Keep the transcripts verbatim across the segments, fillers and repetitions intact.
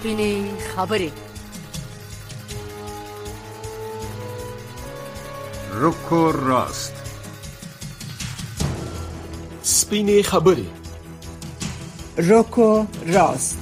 سپینې خبرې. روکو راست. سپینې خبرې. روکو راست.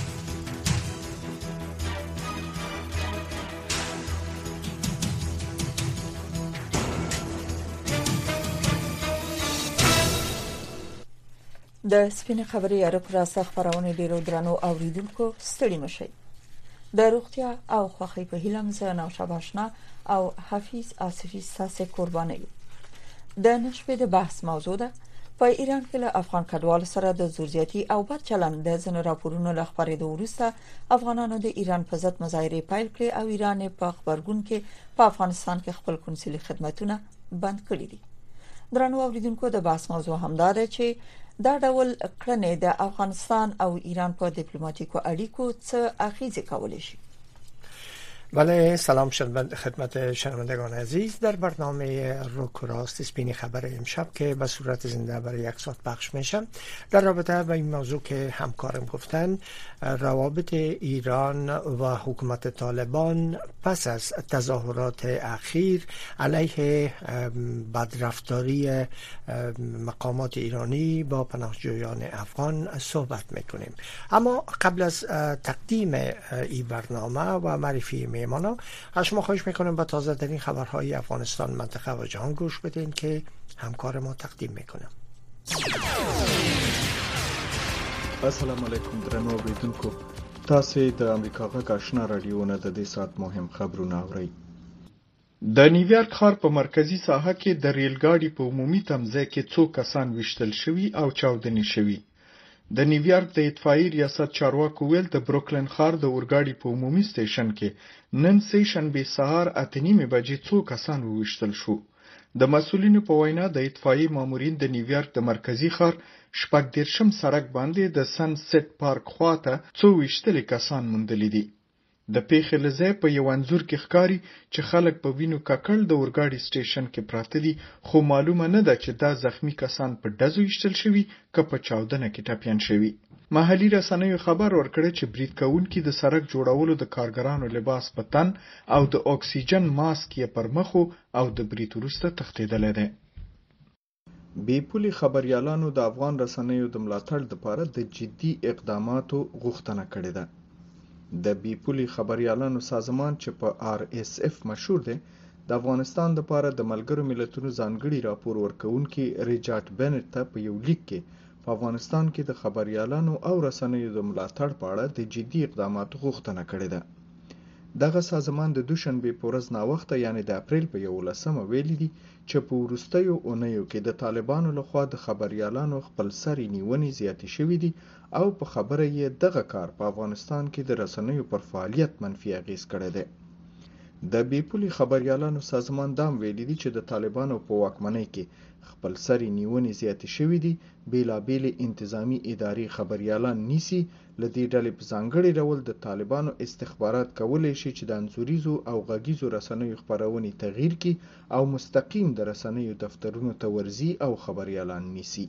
د سپینې خبرې یا روکو راست خبرونه ډیرو درنو اوریدونکو ستړي مشي. د روغتیا او خوښۍ په هیله مزه نو شاباشنا او حفیظ آصفی ساسه قرباني یو. د نشبه د بحث موضوع ده په ایران کې له افغان کډوالو سره د زورزیاتی او بد چلند د ځینو راپورونو له خبرې د وروسته افغانانو د ایران په ضد مظاهره پیل کړې او ایران په خبرګون کې په افغانستان کې خپل کنسولي خدماتونه بند کړي دي. درنو اوریدونکو د بحث موضوع هم دا ده چې دا ډول کړنې د افغانستان او ایران په ډیپلوماټیکو اړیکو څه اغیزه کولای شي. بله، سلام خدمت شنوندگان عزیز. در برنامه روکو راست سپینی خبر امشب که به صورت زنده برای یک ساعت پخش میشم در رابطه با این موضوع که همکارم گفتن، روابط ایران و حکومت طالبان پس از تظاهرات اخیر علیه بدرفتاری مقامات ایرانی با پناهجویان افغان صحبت میکنیم. اما قبل از تقدیم این برنامه و معرفی میمانا از شما خواهش میکنم با تازه ترین خبرهای افغانستان، منطقه و جهان گوش بدین که همکار ما تقدیم میکنم. السلام علیکم درنو اوریدونکو، تاسو د امریکا غږ آشنا رادیو نه د دې سات مهم خبرونه اورئ. د نیویارک ښار په مرکزی ساحه کې د ریل ګاډي په عمومي تمځای کې څو کسان وشتل شوي او چاودنې شوي. د نیویارک د اطفائیې ریاست چارواکو ویل د بروکلین ښار د اورګاډي په عمومي سټیشن کې نن سه شنبه سهار اته نیمې بجې څو کسان وویشتل شو. د مسؤلینو په وینا د اطفائیې مامورین د نیویارک د مرکزی ښار شپږ دیرشم سړک باندې د سن سټ پارک خواته څو ویشتل کسان موندلي دي. د پیښې له ځایه په یو انځور کې ښکاري چې خلک په وینو ککړ د اورګاډي سټیشن کې پراته دي، خو معلومه نه ده چې دا زخمی کسان په ډزو ویشتل شوي که په چاودنه کې ټپیان شوي. محلي رسنیو خبر ورکړی چې برید کوونکي د سړک جوړولو د کارګرانو لباس په تن او د اکسیجن ماسک یې پر مخو او د برید وروسته تښتېدلی دی. بې پولي خبریالانو د افغان رسنیو د ملاتړ لپاره د جدي اقداماتو غوښتنه کړې ده. د بې پولي خبریالانو سازمان چې په آر اس اف مشهور دی، د افغانستان لپاره د ملګرو ملتونو ځانګړي راپور ورکوونکي ریچارډ بنټ ته په یو لیک کې په افغانستان کې د خبریالانو او رسنیو د ملاتړ په اړه د جدي اقداماتو غوښتنه کړې ده. دغه سازمان د دوشنبې په ورځ ناوخته یعنی د اپریل په یولسمه ویلي دي چې په وروستیو اونیو کې د طالبانو لخوا د خبریالانو خپلسري نیونې زیاتې شوې دي او په خبره یې دغه کار په افغانستان کې د رسنیو پر فعالیت منفي اغیز کړی دی. د بې پولي خبریالانو سازمان دا هم ویلي دي چې د طالبانو په واکمنۍ کې خپلسري نیونې زیاتې شوې دي. بېلابېلې انتظامي ادارې خبریالان نیسي. له دې ډلې په ځانګړي ډول د طالبانو استخبارات کولی شي چې د انځوریزو او غږیزو رسنیو خپرونې تغییر کړي او مستقیم د رسنیو دفترونو ته ورځي او خبریالان نیسي.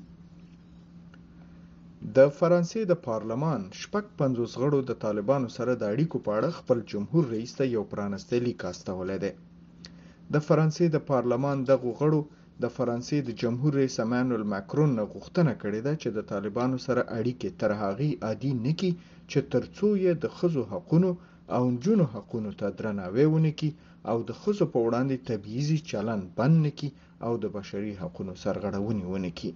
د فرانسې د پارلمان شپږ پنځوس غړو د طالبانو سره د اړیکو په اړه خپل جمهور رئیس ته یو پرانستی لیک استولی دی. د فرانسې د پارلمان دغو غړو د فرانسې د جمهور رئیس امانوئل ماکرون نه غوښتنه کړې ده چې د طالبانو سره اړیکې تر هغې عادي نه کړي چې تر څو یې د ښځو حقونو او نجونو حقونو ته درناوی ونه کړي او د ښځو په وړاندې تبعیضي چلند بند نه کړي او د بشري حقونو سرغړونې ونه کړي.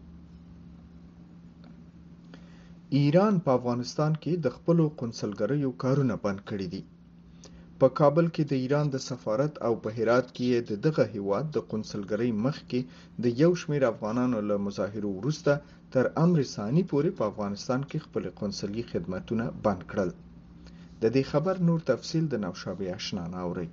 ایران په افغانستان کې د خپلو قونسلګریو کارونه بند کړي دي. په کابل کې د ایران د سفارت او په هرات کې د دغه هیواد د قونسلګرۍ مخ کې د یو شمېر افغانانو له مظاهرو وروسته تر امر ثاني پورې په افغانستان کې خپل قونسلي خدمتونه بند کړل. د دې خبر نور تفصیل د نوشابه آشنا اوري.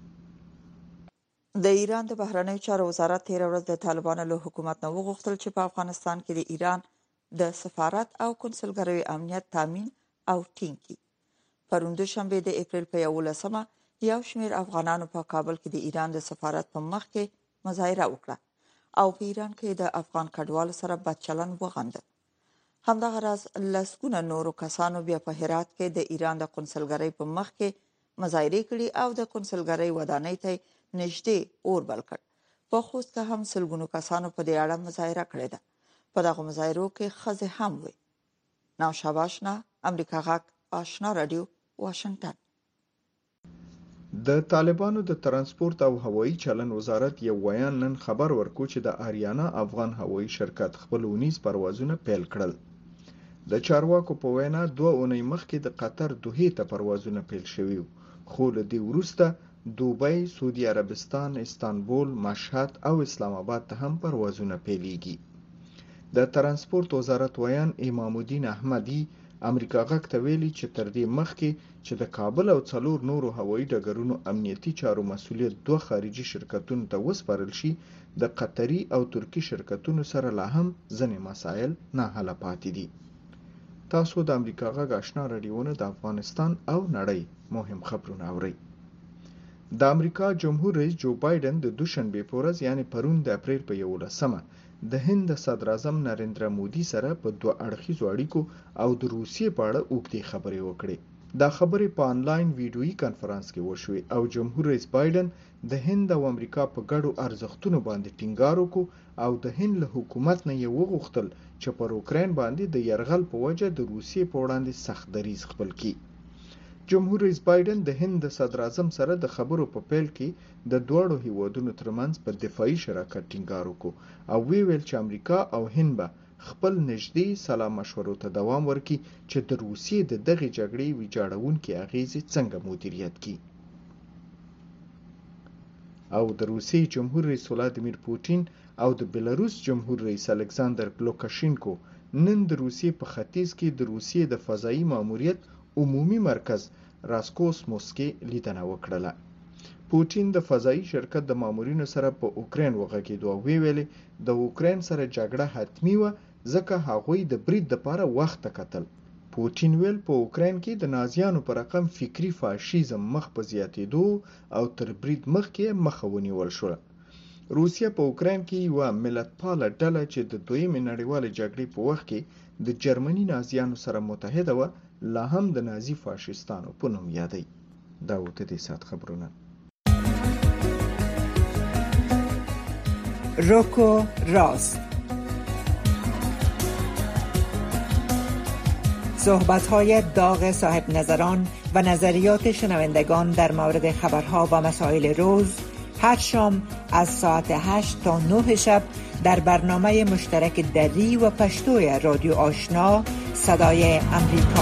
د ایران د بهرنیو چارو وزارت تیر ورځ د طالبانو له حکومت نه وغوښتل چې په افغانستان کې د ایران د سفارت او قونسلګریو امنیت تامین او ټینګ کړي. پرون دوشنبه د اپریل په یولسمه یو شمېر افغانانو په کابل کې د ایران د سفارت په مخ کې مظاهره وکړه او په ایران کې د افغان کډوالو سره بد چلند وغنده. همدغه راز لسګونه نورو کسانو بیا په هرات کې د ایران د قونسلګرۍ په مخ کې مظاهره کړي او د قونسلګرۍ ودانۍ ته نږدې اور بل کړ. په خوست کې هم سلګونو کسانو په دې اړه مظاهره کړې ده. په دغه مظاهرو کې ښځې هم وي. نوشابه آشنا، امریکا غږ، آشنا رادیو، واشنگټن. د طالبانو د ترانسپورت او هوایي چلن وزارت یو ویان نن خبر ورکو چې د آریانا افغان هوایي شرکت خپل ونیز پروازونه پیل کړل. د چارواکو په وینا دوه اونۍ مخکې د قطر دوحې ته پروازونه پیل شوي، خو له دې وروسته دوبۍ، سعودي عربستان، استانبول، مشهد او اسلام آباد ته هم پروازونه پیلېږي. د ترانسپورت وزارت ویان امام الدین احمدی امریکا غږ ته ویلي چې تر دې مخکې چې د کابل او څلور نورو هوایي ډګرونو امنیتي چارو مسؤلیت دوه خارجي شرکتونو ته وسپارل شي، د قطري او ترکي شرکتونو سره لا هم ځینې مسایل ناحله پاتې دي. تاسو د امریکا غږ آشنا رادیوونه د افغانستان او نړۍ مهم خبرونه اورئ. د امریکا جمهور رئیس جو بایدن د دوشنبه په ورځ یعنی پرون د اپریل په یولسمه د هند د صدر اعظم نریندرا مودي سره په دوه اړخیزو اړیکو او د روسیې په اړه اوږدې خبرې وکړې. دا خبرې په آنلاین ویډیویي کانفرنس کې وشوې او جمهور رئیس بایدن د هند او امریکا په ګډو ارزښتونو باندې ټینګار وکړ او د هند له حکومت نه یې وغوښتل چې پر اوکراین باندې د یرغل په وجه د روسیې په وړاندې سخت دریځ خپل کړي. جمهور رئیس بایدن د هند د صدر اعظم سره د خبرو په پیل کې د دواړو هیوادونو ترمنځ په دفاعي شراکت ټینګار وکړ او وی ویل چې امریکا او هند به خپل نږدې سلا مشورو ته دوام ورکړي چې د روسیې د دغې جګړې ویجاړونکې اغیزې څنګه مدیریت کړي. او د روسیې جمهور رئیس ولادیمیر پوتین او د بلاروس جمهور رئیس الکساندر لوکاشینکو نن د روسیې په ختیځ کې د روسیې د فضایي ماموریت عمومي مرکز راسکوسموس کې لیدنه وکړله. پوتین د فضایي شرکت د مامورینو سره په اوکراین وغږېدو او ویلي د اوکراین سره جګړه حتمي وه ځکه هغوی د برید لپاره وخت ته کتل. پوتین ویل په اوکراین کې د نازیانو په رقم فکری فاشیزم مخ په زیاتېدو او تر برید مخکې مخه ونیول شوه. روسیه په اوکراین کې یوه ملتپاله ډله چې د دویمې نړیوالې جګړې په وخت کې د جرمني نازیانو سره متحده وه لا هم د نازي فاشیستانو په نوم یادوي. دا و د دې ساعت خبرونه. روکو راست، صحبت‌های داغ صاحب نظران و نظریات شنوندگان در مورد خبرها و مسائل روز هر شام از ساعت هشت تا نه شب در برنامه مشترک دری و پشتوی رادیو آشنا صدای امریکا.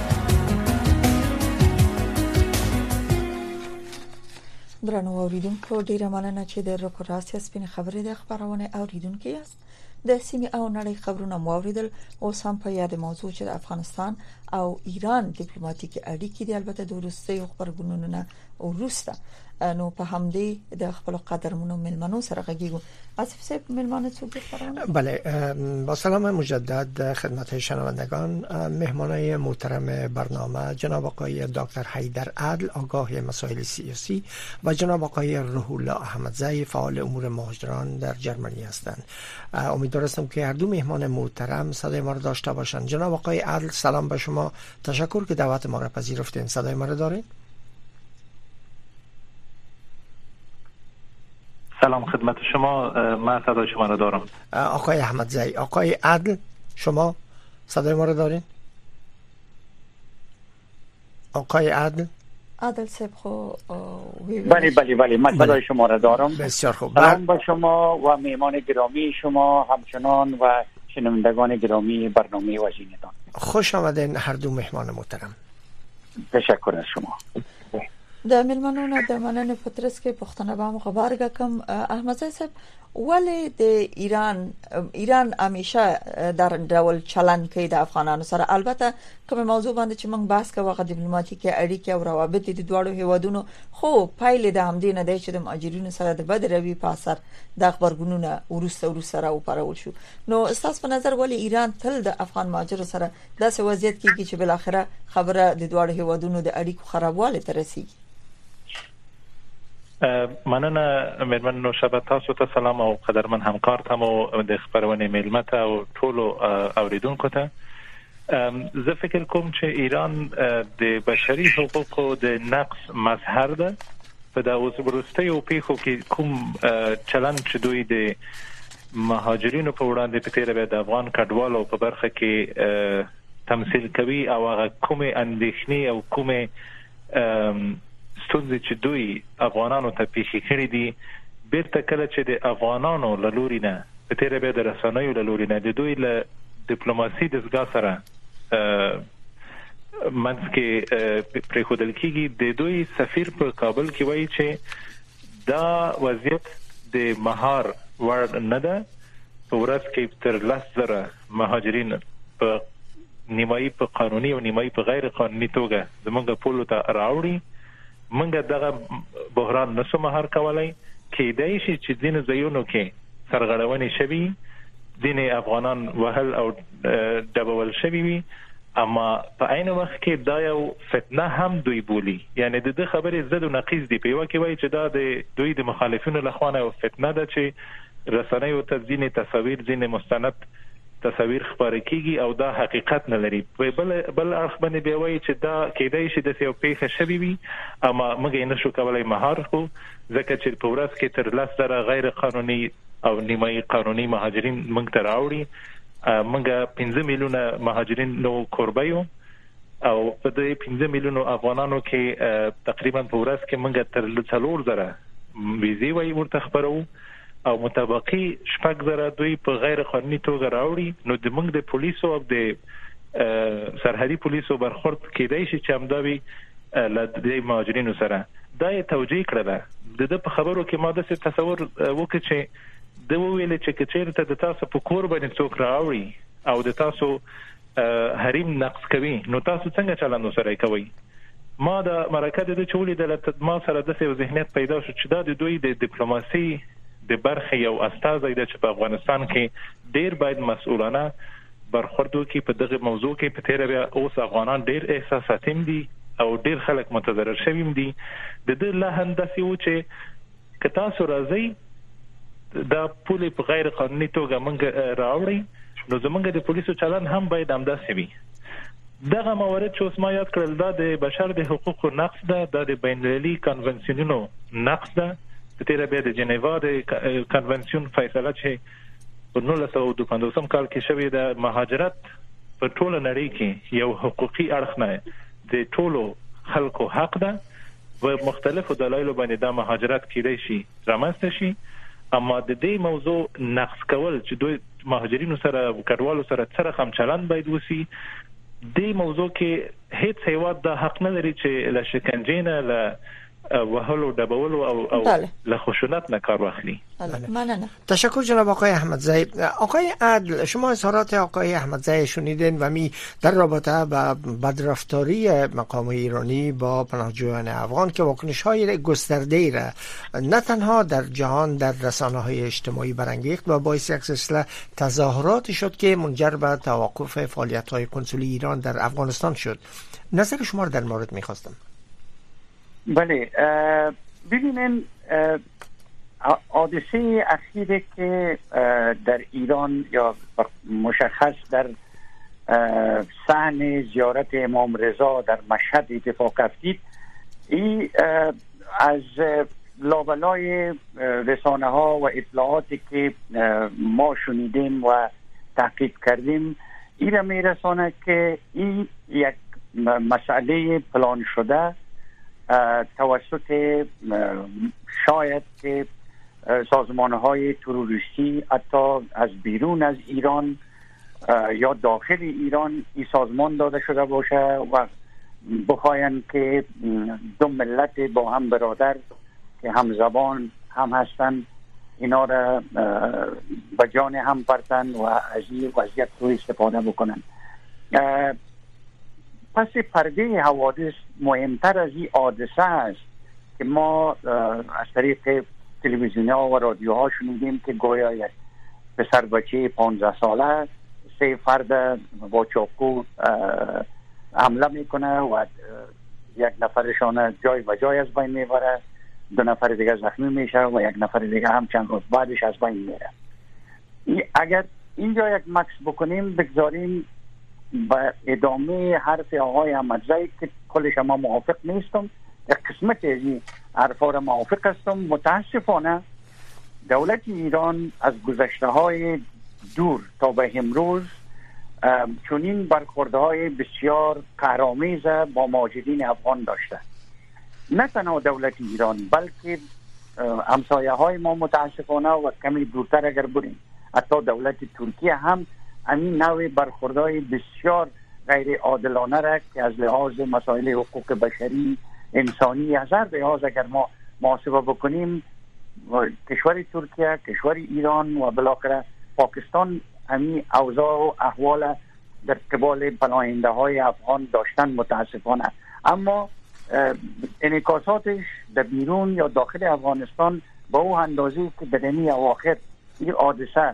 درنو اوریدونکو، ډیره مننه چې د روکو راست سپین خبرې د خبرونه اوریدونکو یاست. د سیمې او نړۍ خبرونه مو اوریدل. اوس هم په یاد موضوع چې د افغانستان او ایران ډیپلوماټیکي اړیکې د البته د وروستیو خبرګونونو نه وروسته نو په همدې د خپل قدرمنو ملمنو سره غږیږو. آصف صاحب، ملمانه څوک دي خبرونه؟ بله، با سلام مجدد خدمت شنوندگان. مهمانای محترم برنامه جناب آقای دکتر حیدر عدل، آگاه مسائل سیاسی، و جناب آقای روح الله احمدزی، فعال امور مهاجران در جرمنی هستند. امیدوار هستم که هر دو مهمان محترم صدای ما را داشته باشند. جناب آقای عدل، سلام به شما. تشکر که دعوت ما را پذیرفتین. صدای ما را دارین؟ سلام خدمت شما، من صدای شما را دارم. آقای احمدزی، آقای عدل، شما صدای ما را دارین؟ آقای عدل عدل صاحب خو بله بله بله من صدای شما را دارم. بسیار خوب. سلام با شما و مهمان گرامی شما همچنان و شنوندگان گرامی برنامه واژینتان. خوش آمدین هر دو مهمان محترم. تشکر از شما. د ملمنونو د مننې په ترڅ کې پښتنه به مخبرګه کم احمدزی صاحب، ولی د ایران ایران همیشه در ډول چلن کوي د افغانانو سره. البته کوم موضوع باندې چې موږ بحث کوو هغه ډیپلوماټیکي اړیکې او روابط د دوړو هیوادونو، خو پایلې د همدې نه دی چې د مهاجرینو سره د بد روي په اثر د خبرګونونو ورسته ورسته راوپارول شو. نو تاسو په نظر ولی ایران تل د افغان مهاجرو سره داسې وضعیت کیږي چې بل اخره خبره د دوړو هیوادونو د اړیکو خرابواله ته رسیږي؟ مننه مېرمن نوشابه، تاسو ته سلام او قدرمن همکار ته مو د خبرونه ملمت او ټولو اوریدونکو ته. زه فکر کوم چې ایران د بشري حقوقو د نقص مظهر ده. په دا اوس وروستیو پیښو کې کوم چلند چې دوی د مهاجرینو په وړاندې په تیره بیا د افغان کډوالو په برخه کې تمثيل کوي او هغه کومه اندېښنې او کومه ستونزې چې دوی افغانانو ته پیښې کړې دي بیرته کله چې د افغانانو له لوري نه په تیره بیا د رسنیو له لوري نه د دوی له ډیپلوماسي دستګاه سره منځ کې پریښودل کېږي. د دوی سفیر په کابل کې وایي چې دا وضعیت د مهار وړ نه ده. په ورځ کې تر لس زره مهاجرین په نیمایي په قانوني او نیمایي په غیر قانوني توګه زموږ پولو ته راوړي. موږ دغه بحران نسو مهار کولای. کېدای شي چې ځینې ځایونو کې سرغړونې شوي ځینې افغانان وهل او ډبول شوي وي، اما په عین وخت کې دا یو فتنه هم دوی بولي. یعنی د دې خبرې زد او نقیض دی. په یو کې وایي چې دا د دوی د مخالفینو لخوا نه یو فتنه ده چې رسنیو ته ځینې تصاویر ځینې مستند تصاویر خبرې کیږي او دا حقیقت نه لري. بل بل اړخ باندې بیا وایي چې دا کېدای شي د یو پیښه شوي وي، اما موږ یې نشو کولای مهار کړو ځکه چې په ورځ کې تر لس زره غیر قانوني او نیمایي قانوني مهاجرین موږ ته راوړي. موږ پنځه میلیونه مهاجرین نو کوربایو او په دې پنځه میلیونه افغانانو کې تقریبا په ورځ کې موږ تر څلور زره ویزې وای ورته خبرو او متبقي شپږ زره دوی په غیر قانوني توګه راوړي. نو د موږ د پولیسو او د سرحدي پولیسو برخورد کېدای شي چې همداوي له دې مهاجرینو سره دا یې توجیه کړل. د په خبرو کې ما د تصور وکړ چې د ویل چې کچېرته د تاسو په کور باندې څوک راوړي او د تاسو حریم نقص کوي نو تاسو څنګه چلند سره کوي. ما د مرکه د چولې د ما سره د څه ذهنیت پیدا شو چې دا د دوی د ډیپلوماسي د برخې یو استازی د چې په افغانستان کې ډیر باید مسؤلانه برخورد وکړي په دغه موضوع کې. په تیر بیا اوس افغانان ډیر احساساتیم دي او ډیر خلک متضرر شویم دي. د دې له هندسي و چې کتا سو راځي دا پولی په غیر قانوني توګه موږ راوړي نو زمونږ د پولیسو چلن هم باید همداسې وي. دغه موارد چې اوس ما یاد کړل دا د بشر د حقوقو نقض ده، دا د بین المللي کنونسیونونو نقض ده. په تیر بیا د جنیوا د کنونسیون فیصله چې په نولس سوه دوه پنځوسم کال کې شوې ده مهاجرت په ټوله نړۍ کې یو حقوقي اړخ نه د ټولو خلکو حق ده. و مختلفو دلایلو باندې دا مهاجرت کېدای شي رامنځته شي، اما د دې موضوع نقص کول چې دوی مهاجرینو سره کډوالو سره سره هم چلند باید وسی. دې موضوع کې هیڅ هیواد د حق نه لري چې له شکنجې نه له وهلو دبولو او او له خشونت نه کار واخلي. ممنونم. تشکر جناب آقای احمدزی. آقای عدل، شما اظهارات آقای احمدزی شنیدین و می در رابطه با بدرفتاری مقام ایرانی با پناهجویان افغان که واکنش‌های گسترده‌ای را نه تنها در جهان در رسانه‌های اجتماعی برانگیخت و باعث یک سلسله تظاهرات شد که منجر به توقف فعالیت‌های کنسولی ایران در افغانستان شد. نظر شما را در مورد می‌خواستم. بله، ببینین حادثه اخیری که در ایران یا مشخص در صحن زیارت امام رضا در مشهد اتفاق افتید، این از لابلای رسانه ها و اطلاعاتی که ما شنیدیم و تحقیق کردیم این را میرسانه که این یک مسئله پلان شده توسط شاید که سازمان‌های تروریستی حتی از بیرون از ایران یا داخل ایران این سازمان داده شده باشه و بخواین که دو ملت با هم برادر که هم زبان هم هستن اینا را به جان هم پرتن و از این وضعیت رو استفاده بکنن. پس پرده حوادث مهمتر از این حادثه است که ما از طریق تلویزیون ها و رادیو ها شنیدیم که گویا یک پسر بچه پانزده ساله سه فرد با چاقو حمله میکنه و یک نفرشان جای و جای از بین میبره، دو نفر دیگه زخمی میشه و یک نفر دیگه هم چند روز بعدش از بین میره. اگر اینجا یک مکس بکنیم بگذاریم به ادامه حرف آقای احمدزی که کلش ما موافق نیستم، یک قسمت از این حرفا را موافق هستم. متاسفانه دولت ایران از گذشته های دور تا به امروز چنین برخوردهای بسیار قهرآمیز با مهاجرین افغان داشته. نه تنها دولت ایران بلکه همسایه های ما متاسفانه و کمی دورتر اگر بریم حتی دولت ترکیه هم همین نوع برخوردهای بسیار غیر عادلانه را که از لحاظ مسائل حقوق بشری انسانی از هر لحاظ اگر ما محاسبه بکنیم کشور ترکیه، کشور ایران و بالاخره پاکستان همین اوضاع و احوال در قبال پناهنده های افغان داشتن متاسفانه. اما انعکاساتش در بیرون یا داخل افغانستان با او اندازه که در این اواخر این حادثه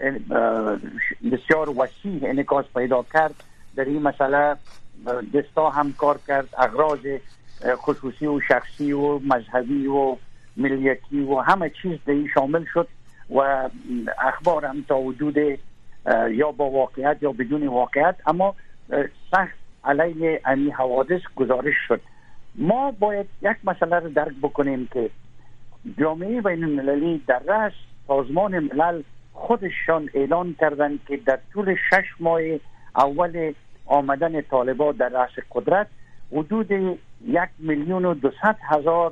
بسیار وسیع انعکاس پیدا کرد، در این مسئله دستا هم کار کرد، اغراض خصوصی و شخصی و مذهبی و ملیتی و همه چیز در این شامل شد و اخبار هم تا حدود یا با واقعیت یا بدون واقعیت اما سخت علیه این حوادث گزارش شد. ما باید یک مسئله رو درک بکنیم که جامعه بین المللی در رأس سازمان ملل خودشان اعلان کردند که در طول شش ماه اول آمدن طالبان در رأس قدرت حدود یک میلیون و دویست هزار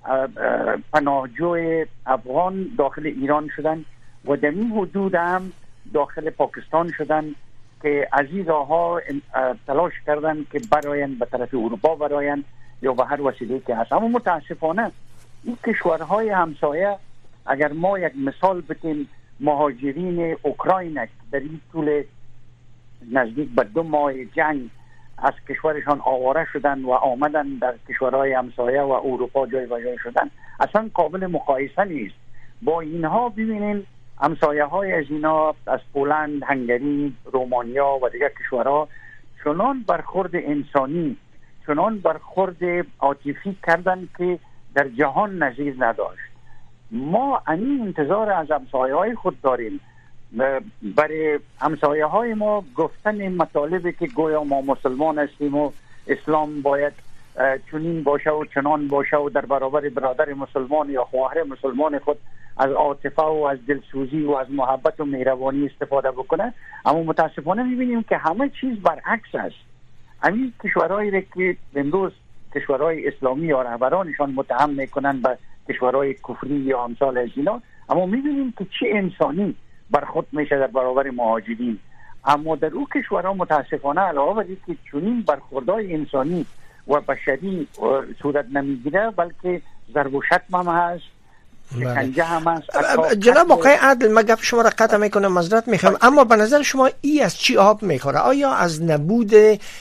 پناهجوی افغان داخل ایران شدند و در این حدود هم داخل پاکستان شدند که از این راه ها تلاش کردند که براین به طرف اروپا براین یا به هر وسیله که هست. اما متاسفانه این کشورهای همسایه اگر ما یک مثال بتیم مهاجرین اوکراین در این طول نزدیک به دو ماه جنگ از کشورشان آواره شدن و آمدن در کشورهای همسایه و اروپا جای و جای شدن اصلا قابل مقایسه نیست. با اینها ببینین همسایه های از اینا از پولند، هنگری، رومانیا و دیگر کشورها چنان برخورد انسانی، چنان برخورد عاطفی کردن که در جهان نظیر نداشت. ما این انتظار از همسایه های خود داریم، برای همسایه های ما گفتن مطالبی که گویا ما مسلمان هستیم و اسلام باید چنین باشه و چنان باشه و در برابر برادر مسلمان یا خواهر مسلمان خود از عاطفه و از دلسوزی و از محبت و مهربانی استفاده بکنه. اما متاسفانه میبینیم که همه چیز برعکس است. همین کشورهایی که امروز کشورهای اسلامی یا رهبرانشان متهم میکنن به کشورهای کفری یا امثال از اینا، اما میبینیم که چه انسانی برخورد میشه در برابر مهاجرین. اما در او کشورها متاسفانه علاوه بر اینکه چنین برخوردهای انسانی و بشری صورت نمیگیره بلکه ضرب و شتم هم هست، شکنجه هم هست. جناب آقای عادل من گپ شما را قطع میکنم، معذرت میخوام، اما به نظر شما ای از چی آب میخوره؟ آیا از نبود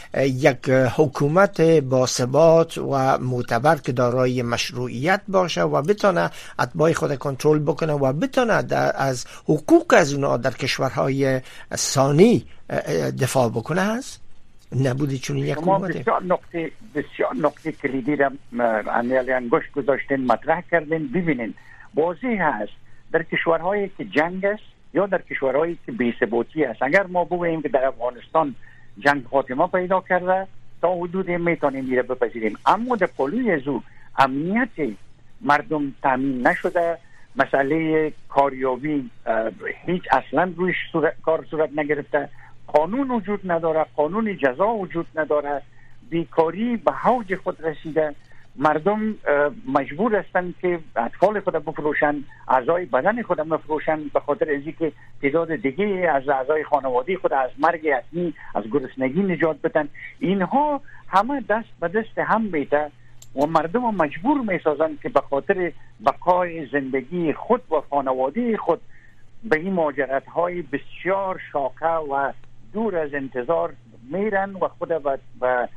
یک حکومت با ثبات و معتبر که دارای مشروعیت باشه و بتونه اتباع خود کنترل بکنه و بتونه از حقوق از اونها در کشورهای ثانی دفاع بکنه هست؟ نبودی چون یک حکومت؟ بسیار نقطه بسیار نقطه کلیدی را انیل انگشت گذاشتین مطرح کردین. ببینین واضح هست در کشورهایی که جنگ است یا در کشورهایی که بی‌ثباتی است، اگر ما بگوییم که در افغانستان جنگ خاتمه پیدا کرده تا حدود میتونیم میره بپذیریم، اما در پلوی از او امنیت مردم تامین نشده، مسئله کاریابی هیچ اصلا رویش صورت، کار صورت نگرفته، قانون وجود نداره، قانون جزا وجود نداره، بیکاری به اوج خود رسیده، مردم مجبور هستند که اطفال خود بفروشن، اعضای بدن خود بفروشن به خاطر اینکه تعداد دیگه از اعضای خانواده خود از مرگ حتمی، از گرسنگی نجات بدن. اینها همه دست به دست هم میده و مردم مجبور میسازند که به خاطر بقای زندگی خود و خانواده خود به این مهاجرت های بسیار شاقه و دور از انتظار میرن و خود و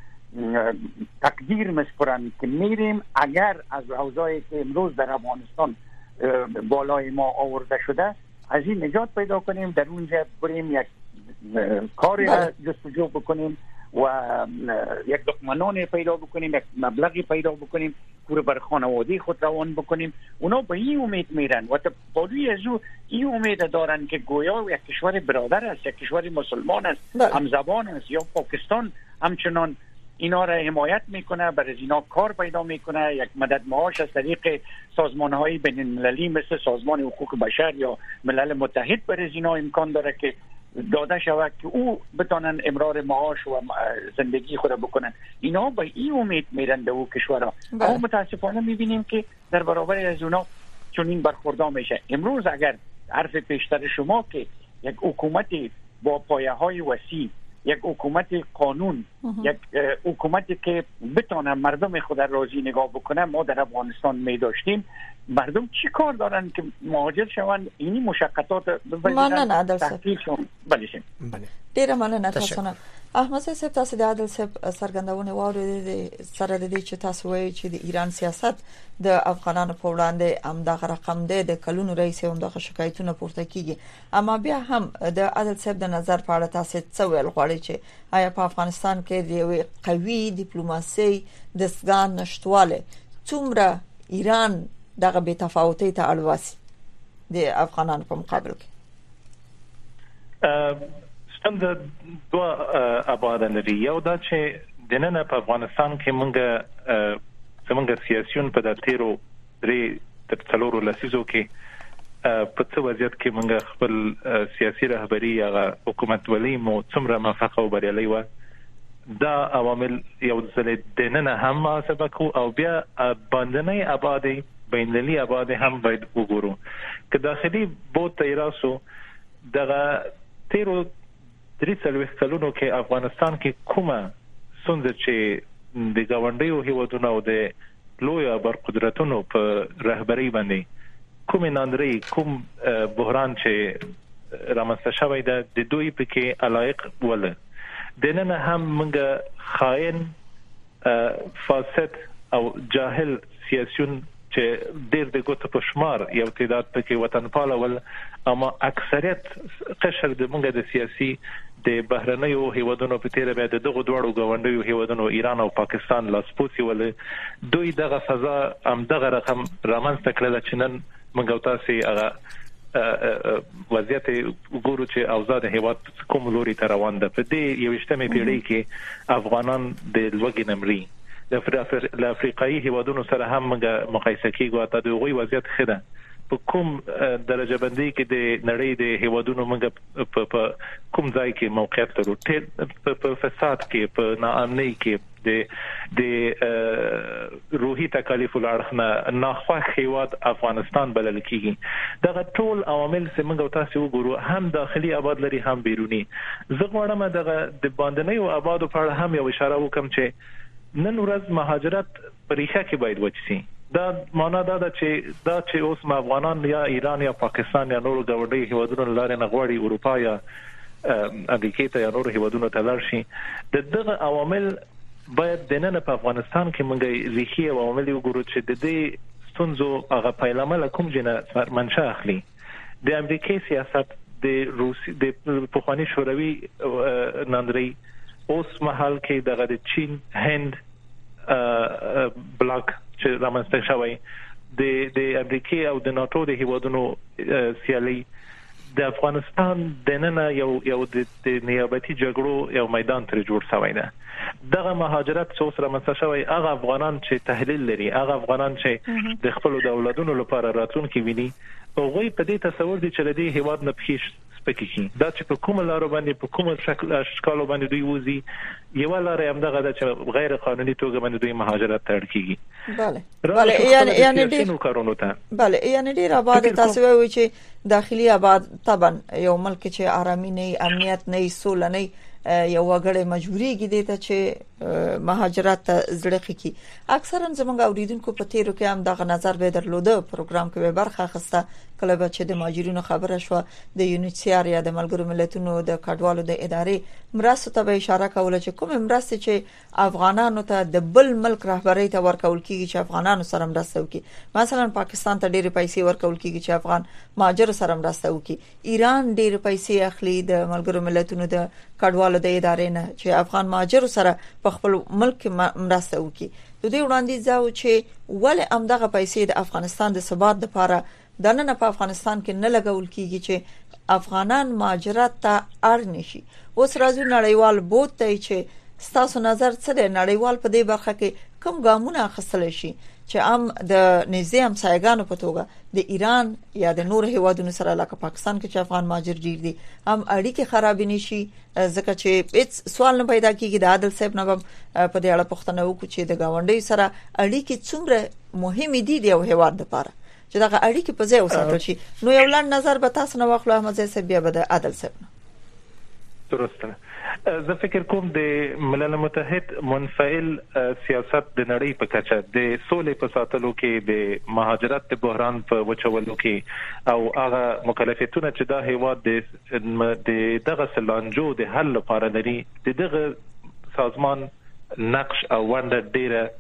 تقدیر مسپرن که میریم اگر از اوضاعی که امروز در افغانستان بالای ما آورده شده از این نجات پیدا کنیم، در اونجا بریم یک کاری جستجو بکنیم و یک دکمنان پیدا بکنیم، یک مبلغی پیدا بکنیم، کور بر خانواده خود روان بکنیم. اونا به این امید میرن و بالای از او این امید دارن که گویا یک کشور برادر است، یک کشور مسلمان است، همزبان است، یا پاکستان همچنان اینا را حمایت میکنه، برای اینا کار پیدا میکنه، یک مدد معاش از طریق سازمان‌های بین‌المللی مثل سازمان حقوق بشر یا ملل متحد برای اینا امکان داره که داده شود که او بتونن امرار معاش و زندگی خود بکنن. اینا با این امید میرن به او کشورها، اما متاسفانه میبینیم که در برابر از اونا چنین برخوردار میشه. امروز اگر حرف پیشتر شما که یک حکومتی با پایه‌های وسیع، یک حکومت قانون، یک حکومتی که بتونه مردم خود راضی نگاه بکنه ما در افغانستان می داشتیم، مردم چی کار دارن که مهاجر شوند اینی مشقتات بپذیرن تحقیل شون بلشیم. ډیره مننه تاسو نه. احمد صاحب تاسو د عادل صاحب سرګندونه واورید سره د دې چې تاسو وایي چې د ایران سیاست د افغانانو په وړاندې هم د رقم دی د کلونو رئیس هم د شکایتونو پورته کیږي، اما بیا هم د عادل صاحب د نظر په اړه تاسو څه ویل غواړئ چې آیا په افغانستان کې د یو قوي ډیپلوماسي د سګان نشټواله څومره ایران دغه بې تفاوتۍ ته اړواسي د افغانانو په مقابل کې؟ څنګه دوه ابعاد لري. یو دا چې د نن په افغانستان کې مونږه څنګه سیاسيون په داتیرو درې تر څلورو لسیزو کې په څه وضعیت کې مونږ خپل سیاسي رهبری یا حکومت ولې مو څومره موفق او بریالي و، دا عوامل یو ځل د نن هم سبق او بیا باندنی ابعاد بین‌المللي ابعاد هم باید وګورو. که داخلي بوت تیراسو دغه تیرو درې څلوېښت کلونو کې افغانستان کې کومه ستونزه چې د ګاونډیو هیوادونو او د لوی برقدرتونو په رهبری باندې کوم ناندري کوم بحران چې رامنځته شوی ده د دوی په کې علایق ول دنه هم موږ خائن فاسد او جاهل سیاسيون چې ډېر د ګوت په شمار یو تعداد پکې وطن پالول، اما اکثریت قشر د موږ د سیاسي د بهرنیو هیوادونو په تیر بیا دغه دوړو غونډیو هیوادونو ایران او پاکستان لاسپوسی ول دوی دغه سزا هم دغه رقم رامنځته کړل چې نن موږ تاسو هغه وضعیت وګورو چې اوضاع د هیواد کوم لوري ته روان ده. په دې یوشتمه پیړۍ کې افغانان د لوګي نمرې د افریقایي هیوادونو سره هم موږ مقایسه کیږو ته دغه وضعیت خده په کوم درجه بندي کې د نړۍ د هیوادونو موږ په کوم ځای کې موقعیت لرو، په فساد کې، په ناامنۍ کې، د د روحي تکالیف لارښنه ناخوښ هیواد افغانستان بلل کیږي. دغه ټول عوامل چې موږ تاسو وګورو هم داخلي آباد لري هم بیرونی. زه غواړم دغه د باندنۍ او آبادو په اړه هم یو اشاره وکم چې نن ورځ مهاجرت پریخه کې باید وچسي. دا معنا دا ده چې دا چې اوس افغانان یا ایران یا پاکستان یا نور غوړي هیوادونو لارې نه غواړي اروپا یا امریکا ته یا نور هیوادونو ته لاړ شي، دغه عوامل باید د نن په افغانستان کې موږ ریښې او عوامل وګورو چې د دې ستونزو هغه پیلامه کوم جنه منشأ اخلي. د امریکای سیاست د روسي د پخوانی شوروي ناندري اوس مهال کې دغه د چین هند بلاک چې رامنځته شوی د د امریکای او د ناتو د هیوادونو سیالي د افغانستان د نن یو یو د نیابتي جګړو یو میدان تر جوړ شوی دی. دغه مهاجرت څو سره مسله شوی هغه افغانان چې تحلیل لري، هغه افغانان چې د خپل دولتونو لپاره راتلونکي ویني، هغه په دې تصور دي چې لدی هیواد نه پخیش سپکیږي. دا چې په کومه لار باندې په کومه شکل اشکال باندې دوی وځي یو لار هم دغه چې غیر قانوني توګه باندې دوی مهاجرت ته اړ کیږي. بله بله یعنی یعنی ډیر کارونه ته بله یعنی ډیر آباد تاسو وایي چې داخلي آباد طبعا یو ملک چې آرامي نه، امنیت نه، سوله نه، یو وګړی مجبوریږي د ته چې مهاجرت زړه کی. اکثرا زمونږ اوریدونکو په تیرو کې هم دغه نظر به درلوده، پروګرام کې به برخه اخیسته کله به چې د مهاجرینو خبره شو د یونیسیار یا د ملګرو ملتونو د کډوالو د ادارې مرستو ته به اشاره کوله چې کوم مرستې چې افغانانو ته د بل ملک رهبری ته ورکول کیږي چې افغانانو سره مرسته وکړي. مثلا پاکستان ته ډېر پیسې ورکول کیږي چې افغان مهاجر سره مرسته وکړي. ایران ډېر پیسې اخلي د ملګرو ملتونو د کډوالو نړیوالو د ادارې نه چې افغان مهاجرو سره په خپل ملک مرسته وکړي. د دې وړاندیز او چې ولې امدغه پیسې د افغانستان د ثبات لپاره د نن په افغانستان کې نه لګول کیږي چې افغانان مهاجرت ته اړ نشي. اوس راځو نړیوال بوت دی چې ستاسو نظر څه دی؟ نړیوال په دې برخه کې کوم ګامونه اخیستل شي چې هم د نږدې همسایګانو په توګه د ایران یا د نور هیوادونو سره لکه پاکستان کې چې افغان مهاجر ډیر دي هم اړیکې خراب نشي، ځکه چې هیڅ سوال نه پیدا کیږي. د عادل صاحب نه په دې اړه پوښتنه وکړو چې د گاونډي سره اړیکې څومره مهمې دي د یو هیواد لپاره چې دغه اړیکې په ځای وساتل شي. نو یو لاند نظر به تاسو نه واخلو احمد زی صاحب بیا به د عادل صاحب. درسته. زه فکر کوم د ملل متحد منفعل سیاست د نړۍ په کچه د سولې په ساتلو کې د مهاجرت د بحران په وچولو کې او هغه مکلفیتونه چې دا هیواد د دغه سلانجو د حل لپاره لري د دغه سازمان نقش او ونډه ډیره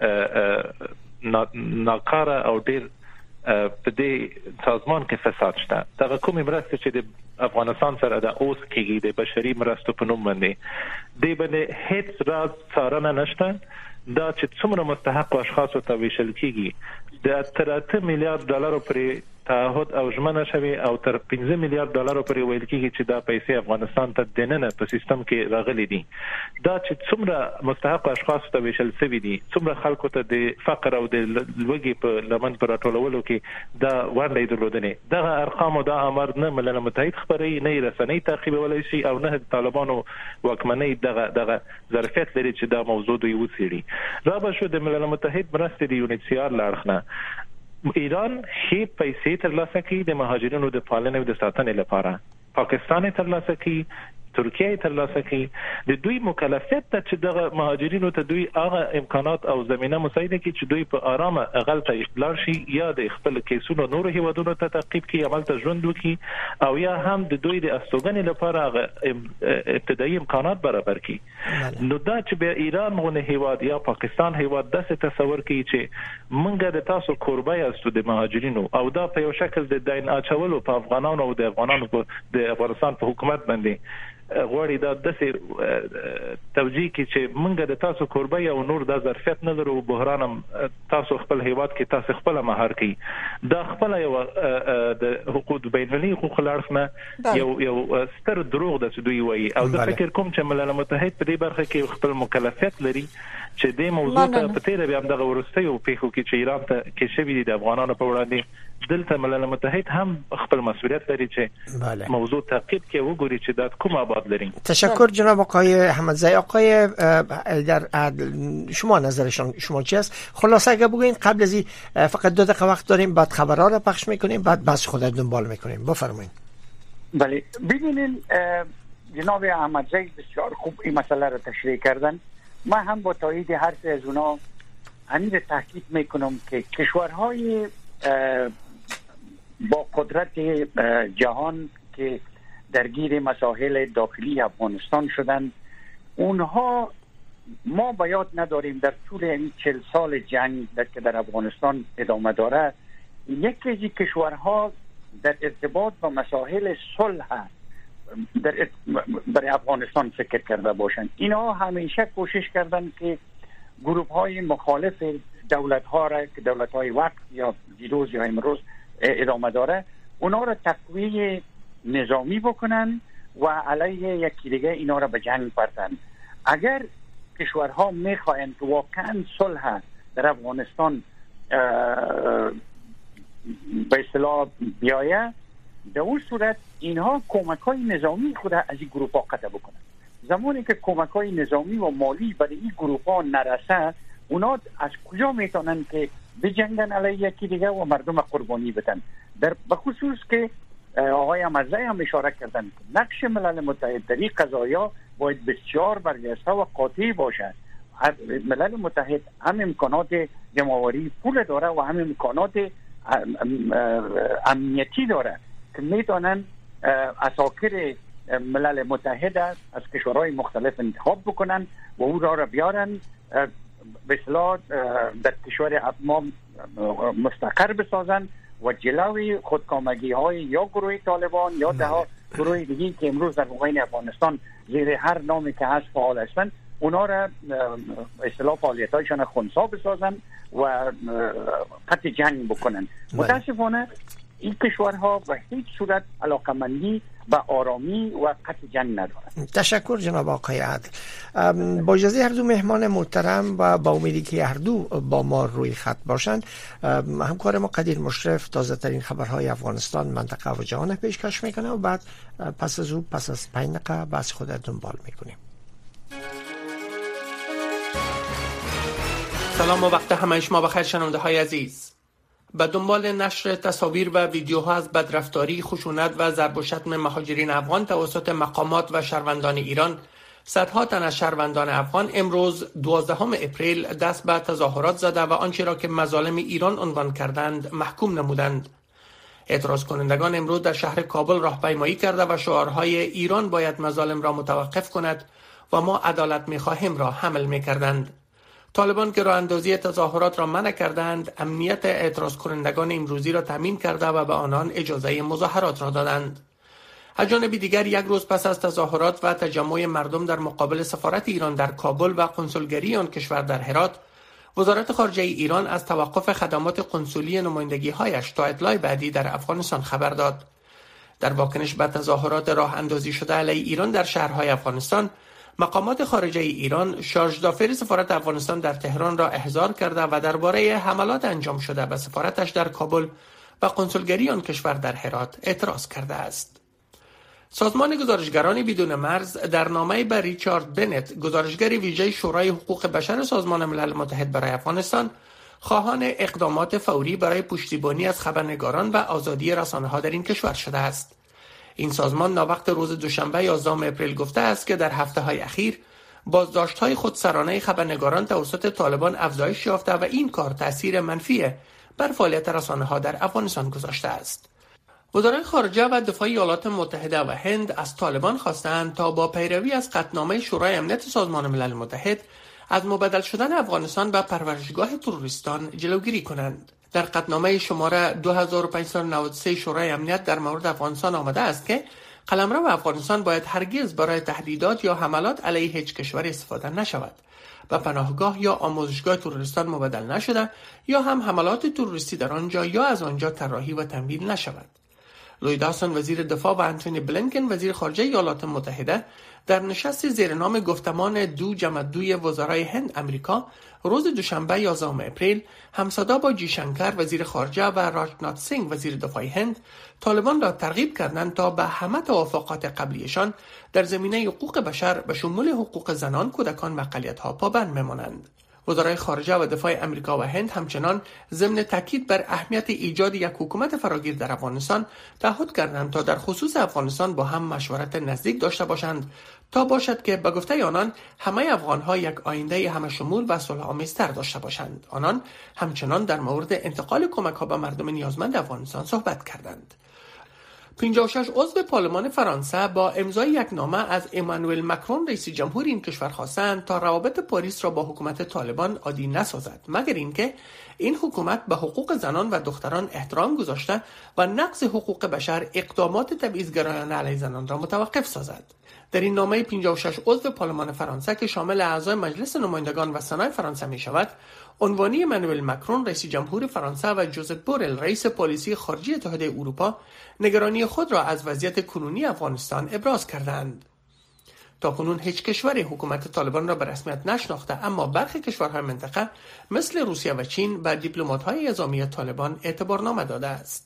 ناکاره او ډیر په دې سازمان کې فساد شته. دغه کومې مرستې چې د افغانستان سره د اوس کېږي د بشري مرستو په نوم باندې د باندې هیڅ راز څارنه نشته. دا چې څومره مستحق اشخاص ته ویشل کېږي د تر اته میلیارډ ډالرو پورې تعهد او ژمنه شوی او تر پنځه میلیارډ ډالرو پورې ویل کېږي چې دا پیسې افغانستان ته دننه په سیستم کې راغلي دي. دا چې څومره مستحق اشخاص ته ویشل شوی دي، څومره خلکو ته د فقر او د لوږې په لمن پر راټولولو کې دا ونډه درلودنه. دغه ارقام او دا امر نه ملل متحد خبري نه رسنۍ تعقیبولای شي او نه طالبانو واکمنۍ دغه دغه ظرفیت لري چې دا موضوع دوی وڅېړي. را به شو د ملل متحد مرستې د یونیسیار لاړخنه ایران هي پیسې ترلاسه کوي د مهاجرینو د پالنې او د ساتنې لپاره، پاکستان ترلاسه کوي، ترکیه ترلاسه کوي. د دوی مکلفیت ته چې دغه مهاجرینو ته دوی هغه امکانات او زمينه مساعده کوي چې دوی په آرامه غلطه اقبال شي یا د خپل کیسونو نور هیوادونو ته تعقیب کوي، عمل ته ژوند وکړي او یا هم د دوی د استوګنې لپاره ابتدایي امکانات برابر کړي. نو دا چې به ایران غونه هیواد یا پاکستان هیواد داسې تصور کوي چې منګه د تاسو کوربه یاستو د مهاجرینو او دا په یو شکل د دین اچولو په افغانانو او د افغانانو په د افغانستان په حکومت باندې غوړي دا د توجیه کې چې منګه د تاسو کوربه او نور د ظرفیت نه لرو بحران تاسو خپل هیواد کې تاسو خپل مهار کوي. دا خپل یو د حقوق بینالمللي حقوق لارښنه یو یو ستر دروغ د دوی وایي او زه فکر کوم چې ملل متحد په دې برخه کې خپل مکلفیت لري چې د موضوع ته په تیر بیا دغه ورستیو پیښو کې چې ایران ته کې شوی دي د افغانانو په وړاندې دلته ملل متحد هم خپل مسئولیت لري چې موضوع تعقیب کې وګوري چې دا کوم آباد لري. تشکر جناب آقای احمدزی. آقای در شما نظرشان شما چی است؟ خلاصه اگه بگوین قبل از این فقط دو دقیقه وقت داریم، بعد خبرها رو پخش میکنیم، بعد بس خود دنبال میکنیم. بفرمایید. بله ببینین جناب احمدزی بسیار خوب این مسئله رو تشریح کردن. من هم با تایید هر سه از اونا همین تحقیق میکنم که کشورهای با قدرت جهان که درگیر مسائل داخلی افغانستان شدند، اونها ما باید نداریم در طول این چل سال جنگ در که در افغانستان ادامه داره یکی از کشورها در ارتباط با مسائل صلح در برای افغانستان فکر کرده باشند. اینا همیشه کوشش کردند که گروه های مخالف دولت ها را که دولت های وقت یا دیروز یا امروز ادامه داره اونا را تقویه نظامی بکنن و علیه یکی دیگه اینا را به جنگ پرتن. اگر کشورها میخواهند که واقعا صلح در افغانستان به اصطلاح بیایه، در اون صورت اینها کمک های نظامی خود از این گروه ها قطع بکنن. زمانی که کمک های نظامی و مالی برای این گروه ها نرسه، اونا از کجا میتونن که بجنگن علیه یکی دیگه و مردم قربانی بدن؟ در بخصوص که آقای احمدزی هم اشاره کردن که نقش ملل متحد در این قضایا باید بسیار برجسته و قاطع باشد. ملل متحد هم امکانات جمعآوری پول داره و هم امکانات امنیتی داره که میتونن اساکر ملل متحد از کشورهای مختلف انتخاب بکنن و او را را بیارن به اصطلاح در کشور ما مستقر بسازن و جلوی خودکامگی های یا گروه طالبان یا ده گروه دیگه که امروز در مقابل افغانستان زیر هر نامی که هست فعال هستند، اونا را اصطلاح فعالیت‌هایشان خنثی بسازن و قطع جنگ بکنن. متاسفانه این کشورها به هیچ صورت علاقمندی به آرامی و قطع جنگ ندارند. تشکر جناب آقای عادل. با اجازه هر دو مهمان محترم و با امیدی که هر دو با ما روی خط باشند، همکار ما قدیر مشرف تازه ترین خبرهای افغانستان، منطقه و جهان پیشکش میکنه و بعد پس از او پس از پنج دقیقه بحث خود دنبال میکنیم. سلام و وقت همه شما بخیر شنونده های عزیز. به دنبال نشر تصاویر و ویدیوها از بدرفتاری، خشونت و ضرب و شتم مهاجرین افغان توسط مقامات و شهروندان ایران، صدها تن از شهروندان افغان امروز دوازدهم اپریل دست به تظاهرات زده و آنچه را که مظالم ایران عنوان کردند محکوم نمودند. اعتراض کنندگان امروز در شهر کابل راهپیمایی کرده و شعارهای ایران باید مظالم را متوقف کند و ما عدالت می‌خواهیم را حمل می‌کردند. طالبان که راه اندازی تظاهرات را منع کردند، امنیت اعتراض کنندگان امروزی را تامین کرده و به آنان اجازه مظاهرات را دادند. از جانب دیگر یک روز پس از تظاهرات و تجمع مردم در مقابل سفارت ایران در کابل و کنسولگری آن کشور در هرات، وزارت خارجه ایران از توقف خدمات کنسولی نمایندگی‌هایش تا اطلاع بعدی در افغانستان خبر داد. در واکنش به تظاهرات راه اندازی شده علیه ایران در شهرهای افغانستان، مقامات خارجه ایران شارژ دافر سفارت افغانستان در تهران را احضار کرده و درباره حملات انجام شده به سفارتش در کابل و کنسولگری آن کشور در هرات اعتراض کرده است. سازمان گزارشگران بدون مرز در نامه‌ای به ریچارد بنت، گزارشگر ویژه شورای حقوق بشر سازمان ملل متحد برای افغانستان، خواهان اقدامات فوری برای پشتیبانی از خبرنگاران و آزادی رسانه‌ها در این کشور شده است. این سازمان ناوقت روز دوشنبه یازدهم اپریل گفته است که در هفته‌های اخیر بازداشت‌های خودسرانه خبرنگاران توسط طالبان افزایش یافته و این کار تأثیر منفی بر فعالیت رسانه‌ها در افغانستان گذاشته است. وزرای خارجه و دفاع ایالات متحده و هند از طالبان خواستند تا با پیروی از قطعنامه شورای امنیت سازمان ملل متحد از مبدل شدن افغانستان به پرورشگاه تروریستان جلوگیری کنند. در قطعنامه شماره دو هزار و پانصد و نود و سه شورای امنیت در مورد افغانستان آمده است که قلمرو افغانستان باید هرگز برای تهدیدات یا حملات علیه هیچ کشور استفاده نشود، و پناهگاه یا آموزشگاه تروریستان مبدل نشده یا هم حملات تروریستی در آنجا یا از آنجا طراحی و تمویل نشود. لوید آستن وزیر دفاع و انتونی بلینکن وزیر خارجه ایالات متحده در نشست زیر نام گفتمان دو جمع دوی وزرای هند امریکا روز دوشنبه یازدهم اپریل همصدا با جی شنکر وزیر خارجه و راجنات سینگ وزیر دفاع هند طالبان را ترغیب کردند تا به همه توافقات قبلیشان در زمینه حقوق بشر به شمول حقوق زنان، کودکان و اقلیت‌ها پابند بمانند. وزرای خارجه و دفاع امریکا و هند همچنان ضمن تاکید بر اهمیت ایجاد یک حکومت فراگیر در افغانستان تعهد کردند تا در خصوص افغانستان با هم مشورت نزدیک داشته باشند تا باشد که به گفته آنان همه افغان‌ها یک آینده همه شمول و صلح‌آمیزتر داشته باشند. آنان همچنان در مورد انتقال کمک‌ها به مردم نیازمند افغانستان صحبت کردند. پنجاه و شش عضو پارلمان فرانسه با امضای یک نامه از امانوئل مکرون رئیس جمهور این کشور خواستند تا روابط پاریس را با حکومت طالبان عادی نسازد، مگر اینکه این حکومت به حقوق زنان و دختران احترام گذاشته و نقض حقوق بشر اقدامات تبعیض‌گرایانه علیه زنان را متوقف سازد. در این نامه پنجاه و شش عضو پارلمان فرانسه که شامل اعضای مجلس نمایندگان و سنای فرانسه می شود، عنوانی امانوئل مکرون رئیس جمهور فرانسه و جوزپ بورل رئیس پالیسی خارجی اتحادیه اروپا نگرانی خود را از وضعیت کنونی افغانستان ابراز کردند. تاکنون هیچ کشوری حکومت طالبان را به رسمیت نشناخته، اما برخی کشورهای منطقه مثل روسیه و چین به دیپلمات‌های اعزامی طالبان اعتبارنامه داده است.